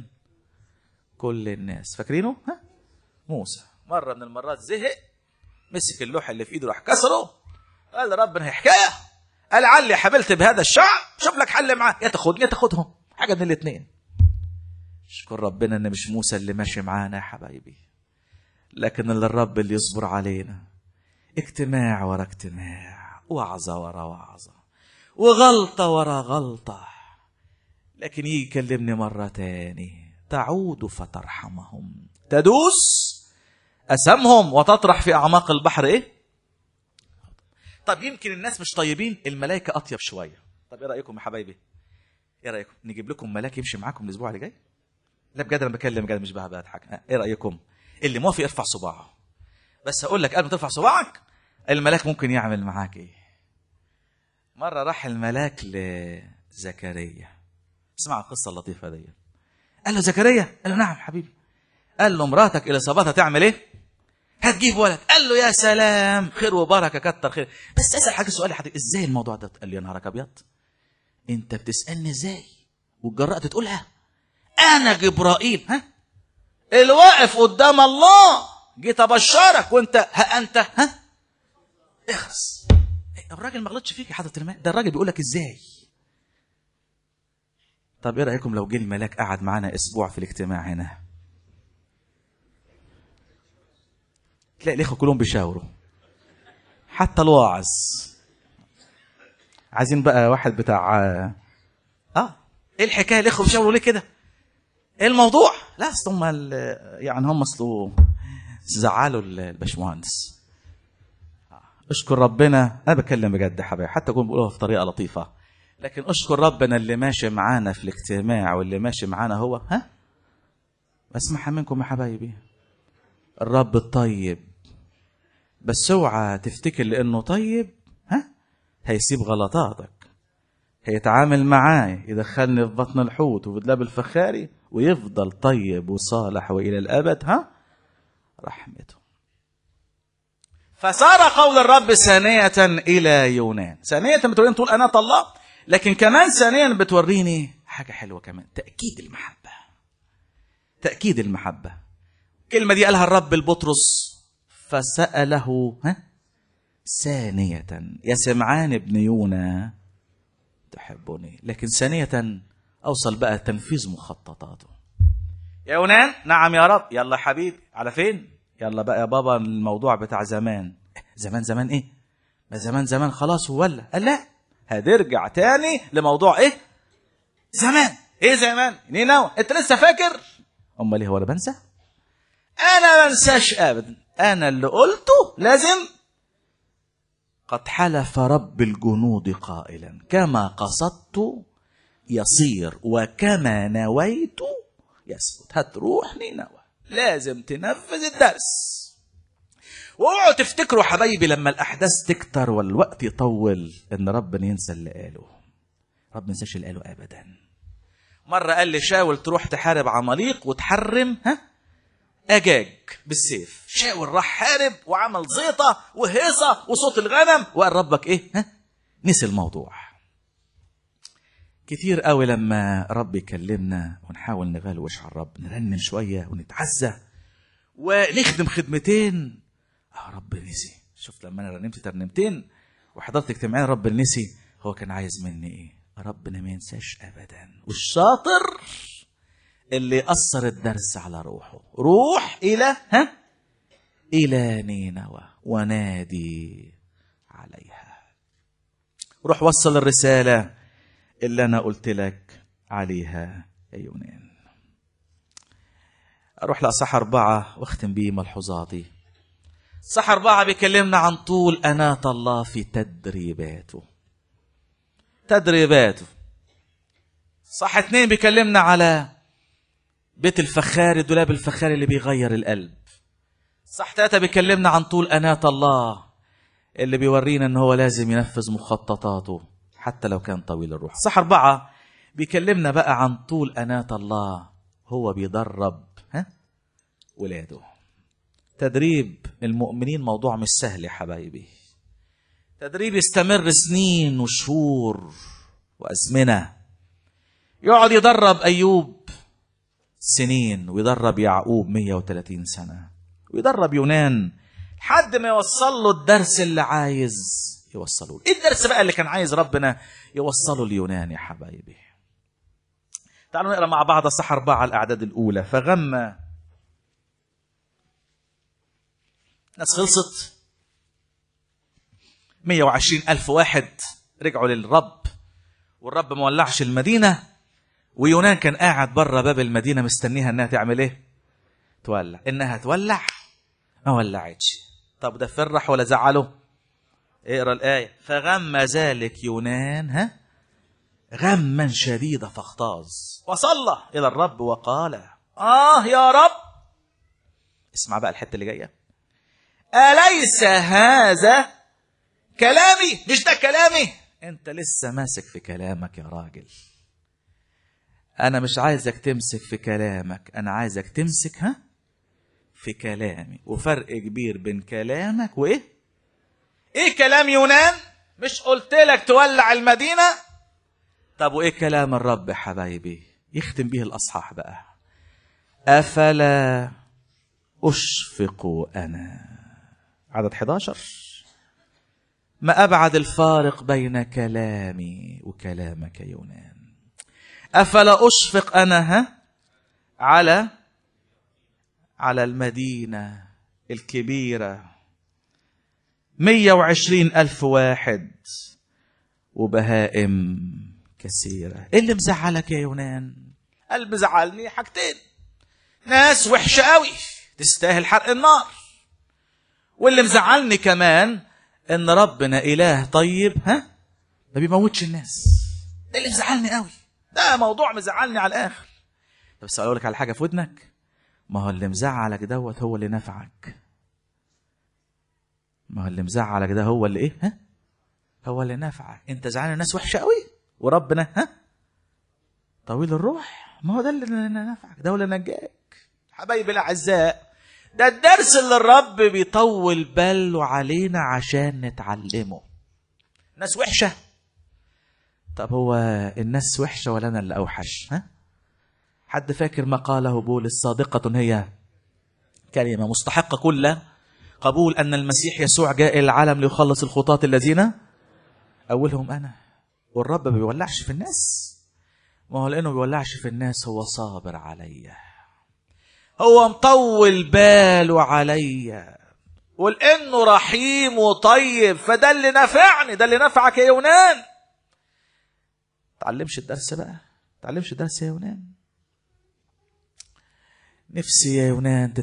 A: كل الناس؟ فاكرينه؟ موسى مرة من المرات زهق، مسك اللوح اللي في ايده راح كسره، قال ربنا هي حكاية، قال علي حبلت بهذا الشعب شوف لك حل معاه، يا تاخدني يا تاخدهم، حاجة من الاثنين. شكر ربنا ان مش موسى اللي ماشي معانا يا حبايبي، لكن اللي الرب اللي يصبر علينا اجتماع ورا اجتماع، وعظة ورا وعظة، وغلطة ورا غلطة، لكن يجي يكلمني مرة تاني: تعود فترحمهم، تدوس أسمهم وتطرح في أعماق البحر إيه؟ طب يمكن الناس مش طيبين، الملائكة أطيب شوية. طب إيه رأيكم يا حبايبي؟ إيه رأيكم نجيب لكم ملاك يمشي معاكم الأسبوع اللي جاي؟ لا بجد أنا بكلم بجد مش بضحك. إيه رأيكم؟ اللي موافق يرفع صباعه. بس أقول لك قبل ما ترفع صباعك الملاك ممكن يعمل معاك إيه. مرة راح الملاك لزكريا، اسمع القصة اللطيفة دي. قال له: زكريا؟ قال له: نعم حبيبي. قال له: مراتك إليصابات هتعمل إيه؟ هتجيب ولد. قال له: يا سلام، خير وبركة، كتر خير. بس أسأل حاجة سؤال حضرتك، إزاي الموضوع ده؟ قال لي: يا نهارك أبيض، أنت بتسألني إزاي والجرأت تقولها؟ أنا جبرائيل الواقف قدام الله جيت أبشرك وأنت أنت اخرس. الراجل ما غلطش فيك يا حضرة الماء، ده الراجل بيقول لك إزاي. طب إيه رأيكم لو جه الملاك قعد معانا أسبوع في الاجتماع هنا؟ تلاقي الإخوة كلهم بيشاوروا، حتى الواعظ. عايزين بقى واحد بتاع ايه الحكايه؟ الإخوة بيشاوروا ليه كده؟ ايه الموضوع؟ لا اصل هم يعني هم اصله زعلوا الباشمهندس. اشكر ربنا، انا بكلم بجد يا حبايبي، حتى اكون بقولها في طريقه لطيفه، لكن اشكر ربنا اللي ماشي معانا في الاجتماع واللي ماشي معانا هو اسمعها منكم يا حبايبي، الرب الطيب. بس اوعى تفتكر لانه طيب هيسيب غلطاتك. هيتعامل معاي يدخلني في بطن الحوت وفي دلاب الفخاري ويفضل طيب وصالح وإلى الأبد رحمته. فصار قول الرب ثانية إلى يونان. ثانية بتوريني طول أناة الله، لكن كمان ثانيا بتوريني حاجة حلوة كمان، تأكيد المحبة. تأكيد المحبة. الكلمة دي قالها الرب لبطرس فسأله ثانية يا سمعان ابن يونا تحبني. لكن ثانية أوصل بقى تنفيذ مخططاته. يا يونان نعم يا رب. يلا حبيبي على فين؟ يلا بقى يا بابا الموضوع بتاع زمان. زمان ايه؟ ما زمان خلاص ولا؟ قال لا، هترجع تاني لموضوع ايه؟ زمان. ايه زمان؟ نينوى انت لسه فاكر؟ امال ليه هو انا بنسى؟ انا ما انساش ابدا، انا اللي قلته لازم. قد حلف رب الجنود قائلا كما قصدت يصير وكما نويت يثبت. هتروح نينوى لازم تنفذ الدرس. واوعوا تفتكروا حبايبي لما الاحداث تكتر والوقت يطول ان ربنا ينسى اللي قاله. رب ما ينساش اللي قاله ابدا. مره قال لي شاول تروح تحارب عماليق وتحرم اجاج بالسيف. شاول راح حارب وعمل زيطه وهيصه وصوت الغنم، وقال ربك ايه؟ نسي الموضوع. كتير قوي لما رب يكلمنا ونحاول نغلوش على الرب، نرنم شويه ونتعزى ونخدم خدمتين، رب نسي. شفت لما انا رنمت ترنمتين وحضرت اجتماعين رب نسي، هو كان عايز مني ايه؟ ربنا ما ينساش ابدا. والشاطر اللي أثر الدرس على روحه. روح إلى إلى نينوى ونادي عليها. روح وصل الرسالة اللي أنا قلت لك عليها يا يونان. أروح لأصحاح 4 واختم بيه ملحوظاتي. أصحاح 4 بيكلمنا عن طول أناة الله في تدريباته. صح 2 بيكلمنا على بيت الفخاري، دولاب الفخاري اللي بيغير القلب. صح 3 بيكلمنا عن طول أناة الله اللي بيورينا ان هو لازم ينفذ مخططاته حتى لو كان طويل الروح. صح 4 بيكلمنا بقى عن طول أناة الله، هو بيدرب ولاده. تدريب المؤمنين موضوع مش سهل يا حبايبي. تدريب يستمر سنين وشهور وأزمنة. يقعد يدرب أيوب سنين، ويدرب يعقوب 130 سنة، ويدرب يونان لحد ما يوصل له الدرس اللي عايز يوصله. ايه الدرس بقى اللي كان عايز ربنا يوصله ليونان يا حبايبي؟ تعالوا نقرأ مع بعض أصحاح 4 الأعداد الأولى. فغم ناس خلصت 120,000 واحد رجعوا للرب، والرب ما ولعش المدينة، ويونان كان قاعد بره باب المدينة مستنيها انها تعمل ايه؟ تولع. انها تولع ما ولعتش. طب ده فرح ولا زعله؟ اقرا الآية. فغم ذلك يونان غما شديدا فاغتاظ وصلى إلى الرب وقال يا رب. اسمع بقى الحتة اللي جاية. أليس هذا كلامي؟ مش ده كلامي؟ انت لسه ماسك في كلامك يا راجل. أنا مش عايزك تمسك في كلامك، أنا عايزك تمسك في كلامي. وفرق كبير بين كلامك وإيه؟ إيه كلام يونان؟ مش قلت لك تولع المدينة؟ طب وإيه كلام الرب يا حبايبي؟ يختم به الأصحاح بقى. أفلا أشفق أنا. عدد 11. ما أبعد الفارق بين كلامي وكلامك يونان. أفلا أشفق أنا على المدينة الكبيرة 120,000 واحد وبهائم كثيرة. إيه اللي مزعلك يا يونان؟ قال مزعلني حاجتين. ناس وحشة قوي تستاهل حرق النار، واللي مزعلني كمان ان ربنا إله طيب ما بيموتش الناس. ده اللي مزعلني قوي، ده موضوع مزعلني على الآخر. بس أقول لك على حاجة في ودنك، ما هو اللي مزعلك دوت هو اللي نفعك. ما هو اللي مزعلك ده هو اللي ايه؟ هو اللي نفعك. انت زعلان الناس وحشة قوي، وربنا طويل الروح. ما هو ده اللي نفعك، ده اللي نجاك. حبايبي الاعزاء، ده الدرس اللي الرب بيطول باله علينا عشان نتعلمه. ناس وحشة. طب هو الناس وحشة ولا انا اللي اوحش؟ حد فاكر ما قاله بولس؟ صادقة هي كلمة مستحقة كل قبول أن المسيح يسوع جاء إلى العالم ليخلص الخطاة الذين أولهم أنا. والرب ما بيولعش في الناس. ما هو لأنه بيولعش في الناس هو صابر عليا، هو مطول باله عليا، ولأنه رحيم وطيب. فده اللي نفعني، ده اللي نفعك يا يونان. تعلمش الدرس بقى، تعلمش الدرس يا يونان. نفسي يا يونان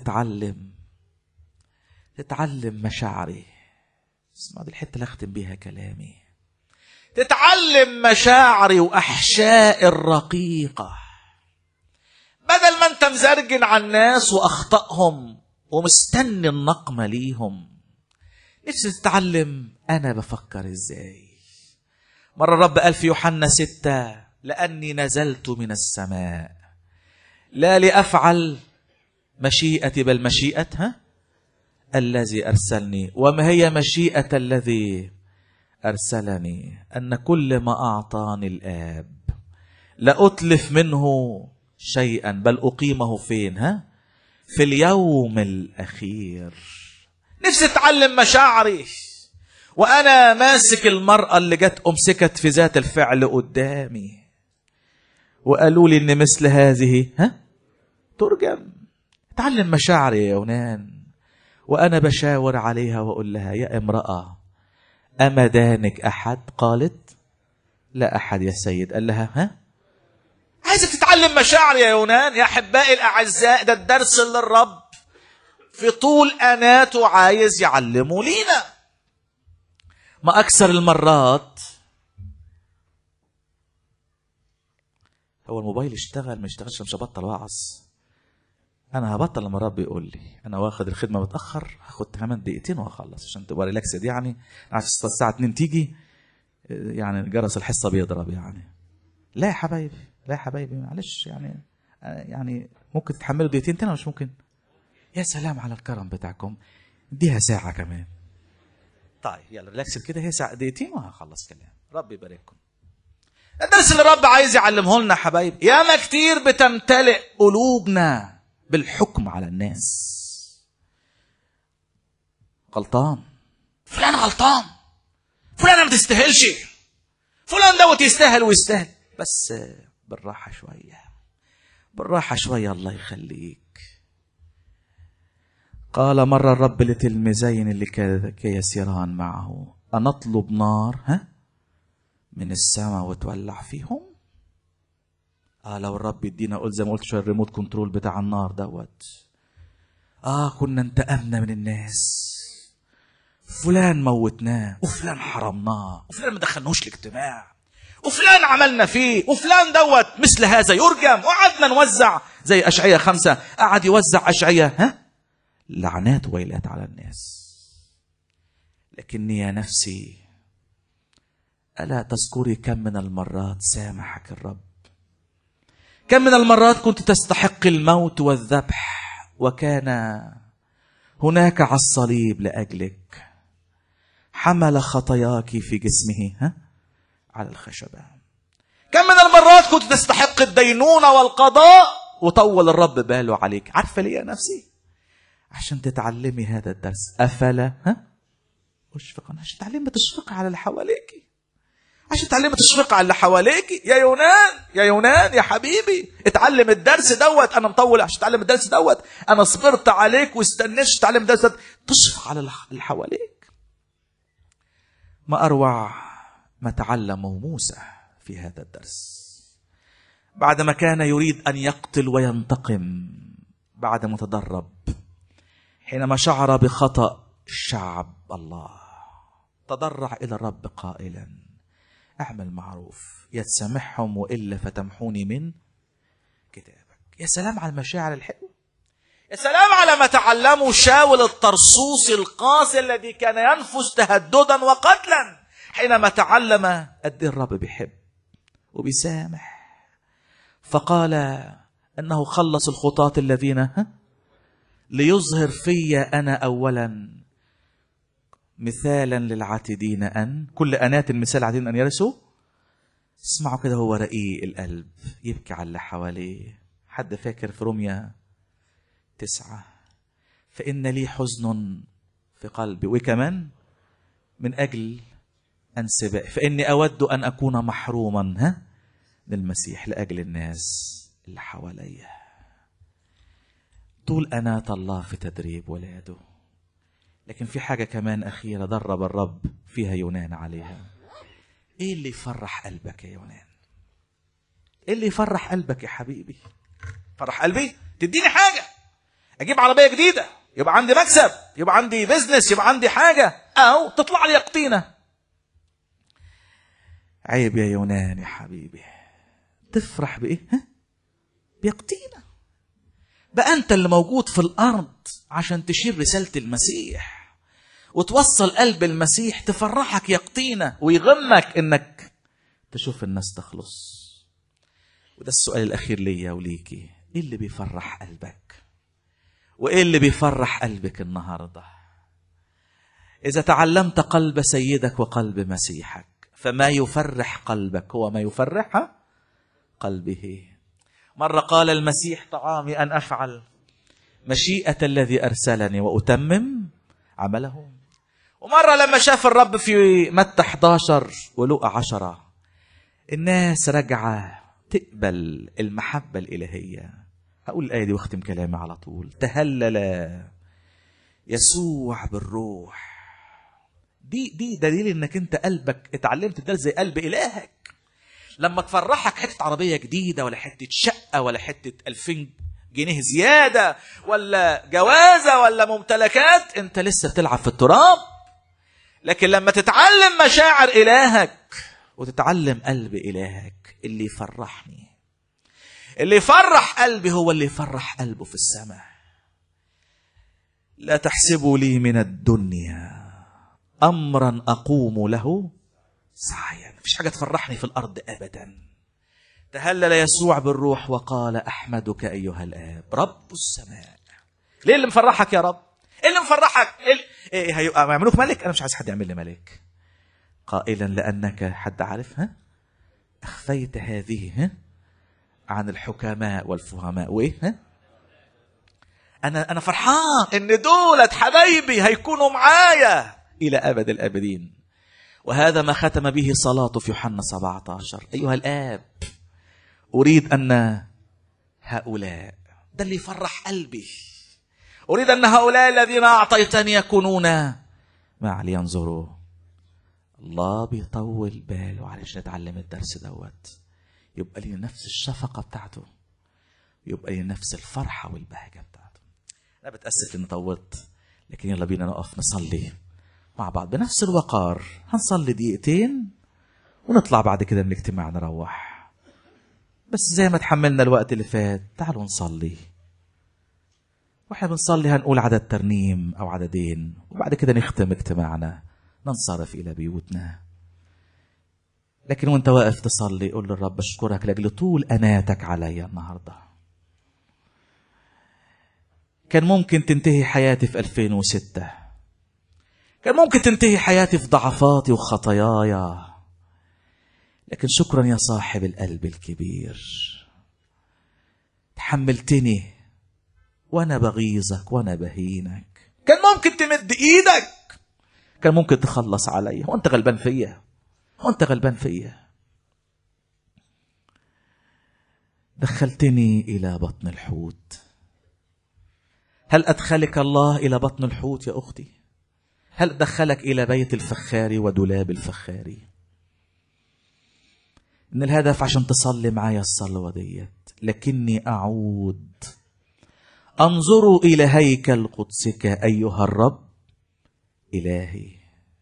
A: تتعلم مشاعري. اسمع دي الحتة اللي أختم بيها كلامي. تتعلم مشاعري وأحشائي الرقيقة، بدل ما أنت مزرجن على الناس وأخطأهم ومستني النقمة ليهم. نفسي تتعلم أنا بفكر إزاي. مرة الرب قال في يوحنا 6: لأني نزلت من السماء لا لأفعل مشيئتي بل مشيئة الذي أرسلني. وما هي مشيئة الذي أرسلني؟ أن كل ما أعطاني الآب لا أتلف منه شيئا بل أقيمه فين؟ في اليوم الأخير. نفسي أتعلم مشاعري وأنا ماسك المرأة اللي جت أمسكت في ذات الفعل قدامي وقالوا لي إن مثل هذه ترجم. اتعلم مشاعري يا يونان وأنا بشاور عليها وأقول لها: يا امرأة أما دانك أحد؟ قالت: لا أحد يا سيد. قال لها: عايزة تتعلم مشاعر يا يونان. يا أحبائي الأعزاء، ده الدرس اللي الرب في طول أناته عايز يعلمه لينا. ما أكثر المرات هو الموبايل اشتغل ما اشتغلش، مش هبطل وعظ. أنا هبطل لما الرب يقول لي أنا واخد الخدمة متأخر، هاخد كمان دقيقتين وهخلص عشان تبقى ريلاكسد. يعني عشان الساعة 2 تيجي يعني جرس الحصة بيضرب يعني. لا يا حبايبي، لا يا حبايبي، معلش يعني ممكن تتحملوا دقيقتين تاني مش ممكن؟ يا سلام على الكرم بتاعكم، اديها ساعة كمان. طيب يلا ريلاكسد كده، هي ساعة دقيقتين وهخلص كلام. رب يبارككم. الدرس اللي الرب عايز يعلمه لنا حبايبي، ياما كتير بتمتلئ قلوبنا بالحكم على الناس. غلطان، فلان غلطان، فلان ما تستاهلش، فلان دوت يستاهل ويستاهل. بس بالراحة شوية، بالراحة شوية، الله يخليك. قال مرة الرب لتلميذين اللي كي يسيران معه: أنطلب نار من السماء وتولع فيهم؟ لو الرب يدينا، قلت زي ما قلت شوية الريموت كنترول بتاع النار دوت، كنا انتقمنا من الناس. فلان موتناه، وفلان حرمناه، وفلان ما دخلناهوش الاجتماع، وفلان عملنا فيه، وفلان دوت مثل هذا يرجم. وقعدنا نوزع زي أشعية 5 قعد يوزع أشعية لعنات ويلات على الناس. لكني يا نفسي ألا تذكري كم من المرات سامحك الرب؟ كم من المرات كنت تستحق الموت والذبح وكان هناك على الصليب لأجلك، حمل خطاياك في جسمه على الخشبة. كم من المرات كنت تستحق الدينونة والقضاء وطول الرب باله عليك. عارفة ليه يا نفسي؟ عشان تتعلمي هذا الدرس. أفلا أشفق، عشان تعلمي تشفق على اللي حواليك، عشان تعلمي تشفق على اللي حواليك. يا يونان، يا يونان يا حبيبي، اتعلم الدرس دوت. انا مطول عشان اتعلم الدرس دوت. انا صبرت عليك واستنيت تتعلم الدرس دوت. تشفق على اللي حواليك. ما اروع ما تعلمه موسى في هذا الدرس بعدما كان يريد ان يقتل وينتقم، بعد ما تدرب، حينما شعر بخطأ شعب الله تضرع الى الرب قائلا: اعمل معروف يتسامحهم وإلا فتمحوني من كتابك. يا سلام على المشاعر الحلوة، يا سلام على ما تعلموا شاول الطرسوسي القاسي الذي كان ينفس تهددا وقتلا، حينما تعلم قد ايه الرب بيحب، وبيسامح. فقال أنه خلص الخطاة الذين ليظهر في أنا أولا مثالا للعاتدين أن كل أنات مثال عاتدين أن يرثوا. اسمعوا كده، هو رقيق القلب يبكي على اللي حواليه. حد فاكر في روميا 9 فإن لي حزن في قلبي وكمان من أجل أنسباء فإني أود أن أكون محروما للمسيح لأجل الناس اللي حواليا. طول أناة الله في تدريب ولاده. لكن في حاجة كمان أخيرة درب الرب فيها يونان عليها. إيه اللي يفرح قلبك يا يونان؟ إيه اللي يفرح قلبك يا حبيبي؟ فرح قلبي تديني حاجة، أجيب عربية جديدة، يبقى عندي مكسب، يبقى عندي بيزنس، يبقى عندي حاجة، أو تطلع لي يقطينة. عيب يا يونان يا حبيبي، تفرح بإيه؟ بيقطينة. بقى أنت اللي موجود في الأرض عشان تشير رسالة المسيح وتوصل قلب المسيح، تفرحك يقطينة ويغمك إنك تشوف الناس تخلص. وده السؤال الأخير ليا وليكي، إيه اللي بيفرح قلبك؟ وإيه اللي بيفرح قلبك النهاردة؟ إذا تعلمت قلب سيدك وقلب مسيحك فما يفرح قلبك هو ما يفرح قلبه. مرة قال المسيح طعامي أن أفعل مشيئة الذي أرسلني وأتمم عمله. ومرة لما شاف الرب في متى 11 ولوقا 10 الناس رجعة تقبل المحبة الإلهية. هقول الآية دي واختم كلامي على طول. تهلل يسوع بالروح. دي دليل انك انت قلبك اتعلمت تدل زي قلب إلهك. لما تفرحك حتة عربية جديدة ولا حتة شقة ولا حتة 2000 جنيه زيادة ولا جوازة ولا ممتلكات، انت لسه بتلعب في التراب. لكن لما تتعلم مشاعر إلهك وتتعلم قلب إلهك، اللي يفرحني، اللي يفرح قلبي هو اللي يفرح قلبه في السماء. لا تحسبوا لي من الدنيا أمرا أقوم له سعيا. مفيش حاجة تفرحني في الأرض أبدا. تهلل يسوع بالروح وقال أحمدك أيها الآب رب السماء. ليه اللي مفرحك يا رب؟ إيه اللي مفرحك؟ إيه هيبقى يعملوك ملك؟ أنا مش عايز حد يعمل لي ملك. قائلا لأنك حد عارفها أخفيت هذه عن الحكماء والفهماء. وإيه أنا فرحان إن دولت حبايبي هيكونوا معايا إلى أبد الآبدين. وهذا ما ختم به صلاته في يوحنا 17. أيها الآب أريد أن هؤلاء، ده اللي يفرح قلبي، أريد أن هؤلاء الذين أعطيتني يكونون معي لينظروا. الله بيطول باله علشان نتعلم الدرس دوت، يبقى لي نفس الشفقة بتاعته، يبقى لي نفس الفرحة والبهجة بتاعته. أنا بتأسف إني طولت، لكن يلا بينا نقف نصلي مع بعض بنفس الوقار. هنصلي دقيقتين ونطلع بعد كده من الاجتماع نروح. بس زي ما تحملنا الوقت اللي فات، تعالوا نصلي. واحنا بنصلي هنقول عدد ترنيم أو عددين، وبعد كده نختم اجتماعنا ننصرف إلى بيوتنا. لكن وانت واقف تصلي قول للرب أشكرك لأجل طول أناتك عليا النهاردة. كان ممكن تنتهي حياتي في 2006، كان ممكن تنتهي حياتي في ضعفاتي وخطاياي، لكن شكرا يا صاحب القلب الكبير، تحملتني وانا بغيظك وانا بهينك. كان ممكن تمد ايدك، كان ممكن تخلص علي. وانت غلبان فيا، وانت غلبان فيا. دخلتني الى بطن الحوت. هل ادخلك الله الى بطن الحوت يا اختي؟ هل دخلك الى بيت الفخاري ودولاب الفخاري؟ إن الهدف عشان تصلي معايا الصلوة ديت. لكني أعود أنظر إلى هيكل قدسك أيها الرب إلهي.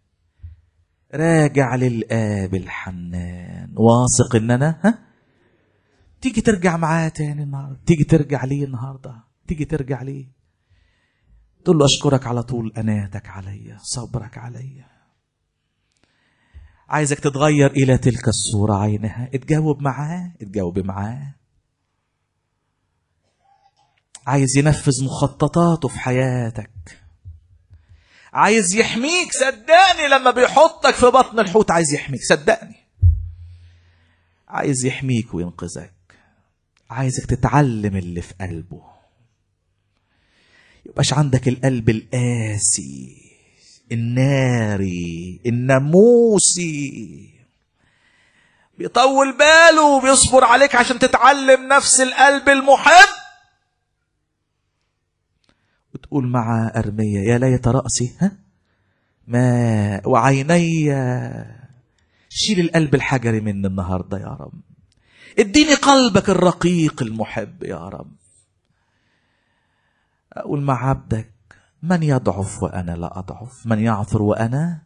A: راجع للآب الحنان، واثق إن أنا تيجي ترجع معاه تاني النهاردة، تيجي ترجع ليه النهاردة، تيجي ترجع ليه. تقول له أشكرك على طول أناتك عليا، صبرك عليا. عايزك تتغير إلى تلك الصورة عينها. اتجاوب معاه، اتجاوب معاه. عايز ينفذ مخططاته في حياتك، عايز يحميك. صدقني لما بيحطك في بطن الحوت عايز يحميك، صدقني عايز يحميك وينقذك. عايزك تتعلم اللي في قلبه، يبقاش عندك القلب القاسي الناري الناموسي بيطول باله وبيصبر عليك عشان تتعلم نفس القلب المحب، وتقول مع أرميا يا ليت رأسي ما وعيني. شيل القلب الحجري مني النهارده يا رب، اديني قلبك الرقيق المحب يا رب. أقول مع عبدك من يضعف وأنا لا أضعف، من يعثر وأنا.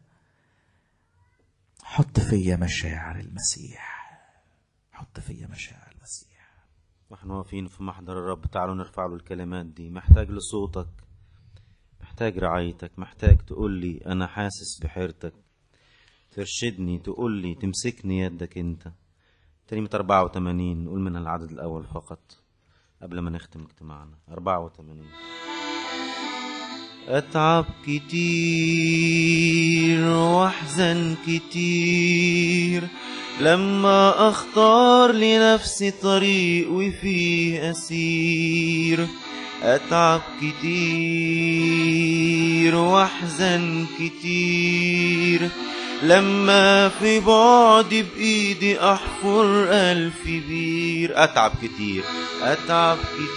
A: حط فيا مشاعر المسيح، حط فيا مشاعر المسيح.
B: واحنا واقفين في محضر الرب تعالوا نرفع له الكلمات دي. محتاج لصوتك، محتاج رعايتك، محتاج تقول لي أنا حاسس بحيرتك، ترشدني، تقول لي تمسكني يدك أنت. ترنيمة 84 نقول منها العدد الأول فقط قبل ما نختم اجتماعنا. 84. أتعب كتير وأحزن كتير لما أختار لنفسي طريق وفيه أسير. أتعب كتير وأحزن كتير لما في بعدي بإيدي أحفر 1000 بير. أتعب كتير، أتعب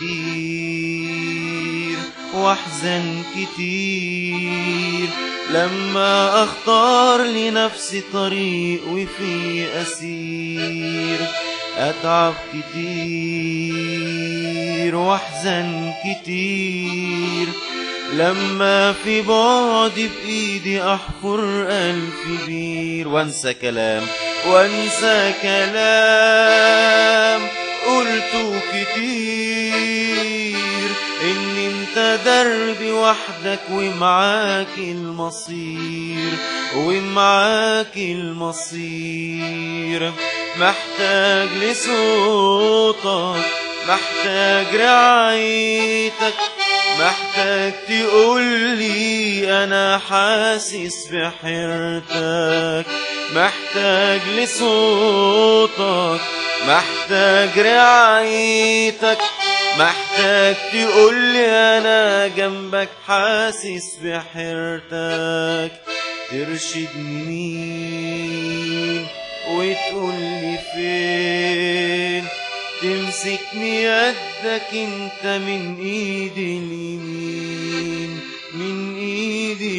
B: كتير وأحزن كتير لما أختار لنفسي طريق وفي أسير. أتعب كتير وأحزن كتير لما في بعدي بإيدي أحفر 1000 بير. وانسى كلام، وانسى كلام قلته كتير إن انت دربي وحدك ومعاك المصير، ومعاك المصير. محتاج لصوتك، محتاج رعايتك، محتاج تقولي أنا حاسس بحيرتك. محتاج لصوتك، محتاج رعايتك، محتاج تقولي أنا جنبك حاسس بحيرتك. ترشدني مين وتقولي فين، تمسكني يدك انت من ايدي اليمين، من ايدي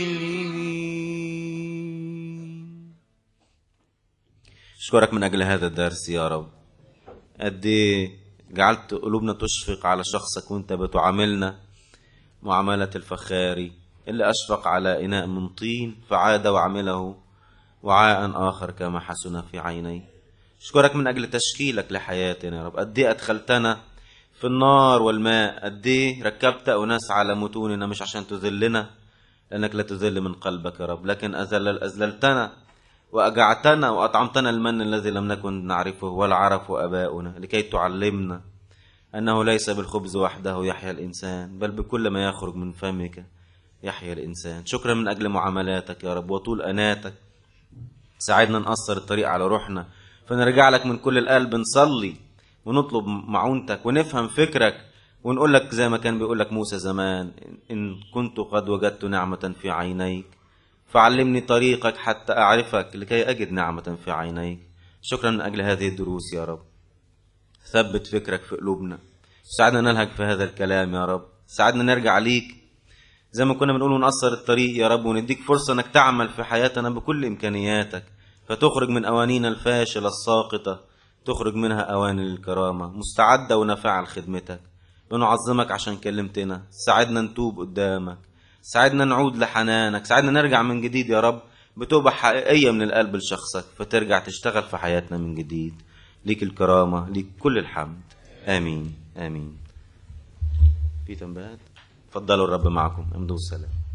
B: اليمين. اشكرك من اجل هذا الدرس يا رب. قد ايه جعلت قلوبنا تشفق على شخصك وانت بتعاملنا معاملة الفخاري اللي اشفق على اناء من طين فعاد وعمله وعاء اخر كما حسن في عينيه. اشكرك من اجل تشكيلك لحياتنا يا رب. قد ايه ادخلتنا في النار والماء، قد ايه ركبت اناس على متوننا مش عشان تذلنا لانك لا تذل من قلبك يا رب، لكن اذللتنا واجعتنا واطعمتنا المن الذي لم نكن نعرفه ولا عرفه اباؤنا، لكي تعلمنا انه ليس بالخبز وحده يحيا الانسان بل بكل ما يخرج من فمك يحيا الانسان. شكرا من اجل معاملاتك يا رب وطول اناتك. ساعدنا نقصر الطريق على روحنا فنرجع لك من كل القلب، نصلي ونطلب معونتك ونفهم فكرك ونقول لك زي ما كان بيقول لك موسى زمان إن كنت قد وجدت نعمة في عينيك فعلمني طريقك حتى أعرفك لكي أجد نعمة في عينيك. شكرا من أجل هذه الدروس يا رب. ثبت فكرك في قلوبنا، ساعدنا نلهج في هذا الكلام يا رب، ساعدنا نرجع ليك زي ما كنا بنقول ونقصر الطريق يا رب، ونديك فرصة أنك تعمل في حياتنا بكل إمكانياتك فتخرج من أوانينا الفاشلة الساقطة تخرج منها أواني الكرامة مستعدة ونافعة لخدمتك. بنعظمك عشان كلمتنا، ساعدنا نتوب قدامك، ساعدنا نعود لحنانك، ساعدنا نرجع من جديد يا رب بتوبة حقيقية من القلب لشخصك فترجع تشتغل في حياتنا من جديد. ليك الكرامة، ليك كل الحمد. آمين آمين. في تنبيهات؟ تفضلوا الرب معكم. امضوا السلام.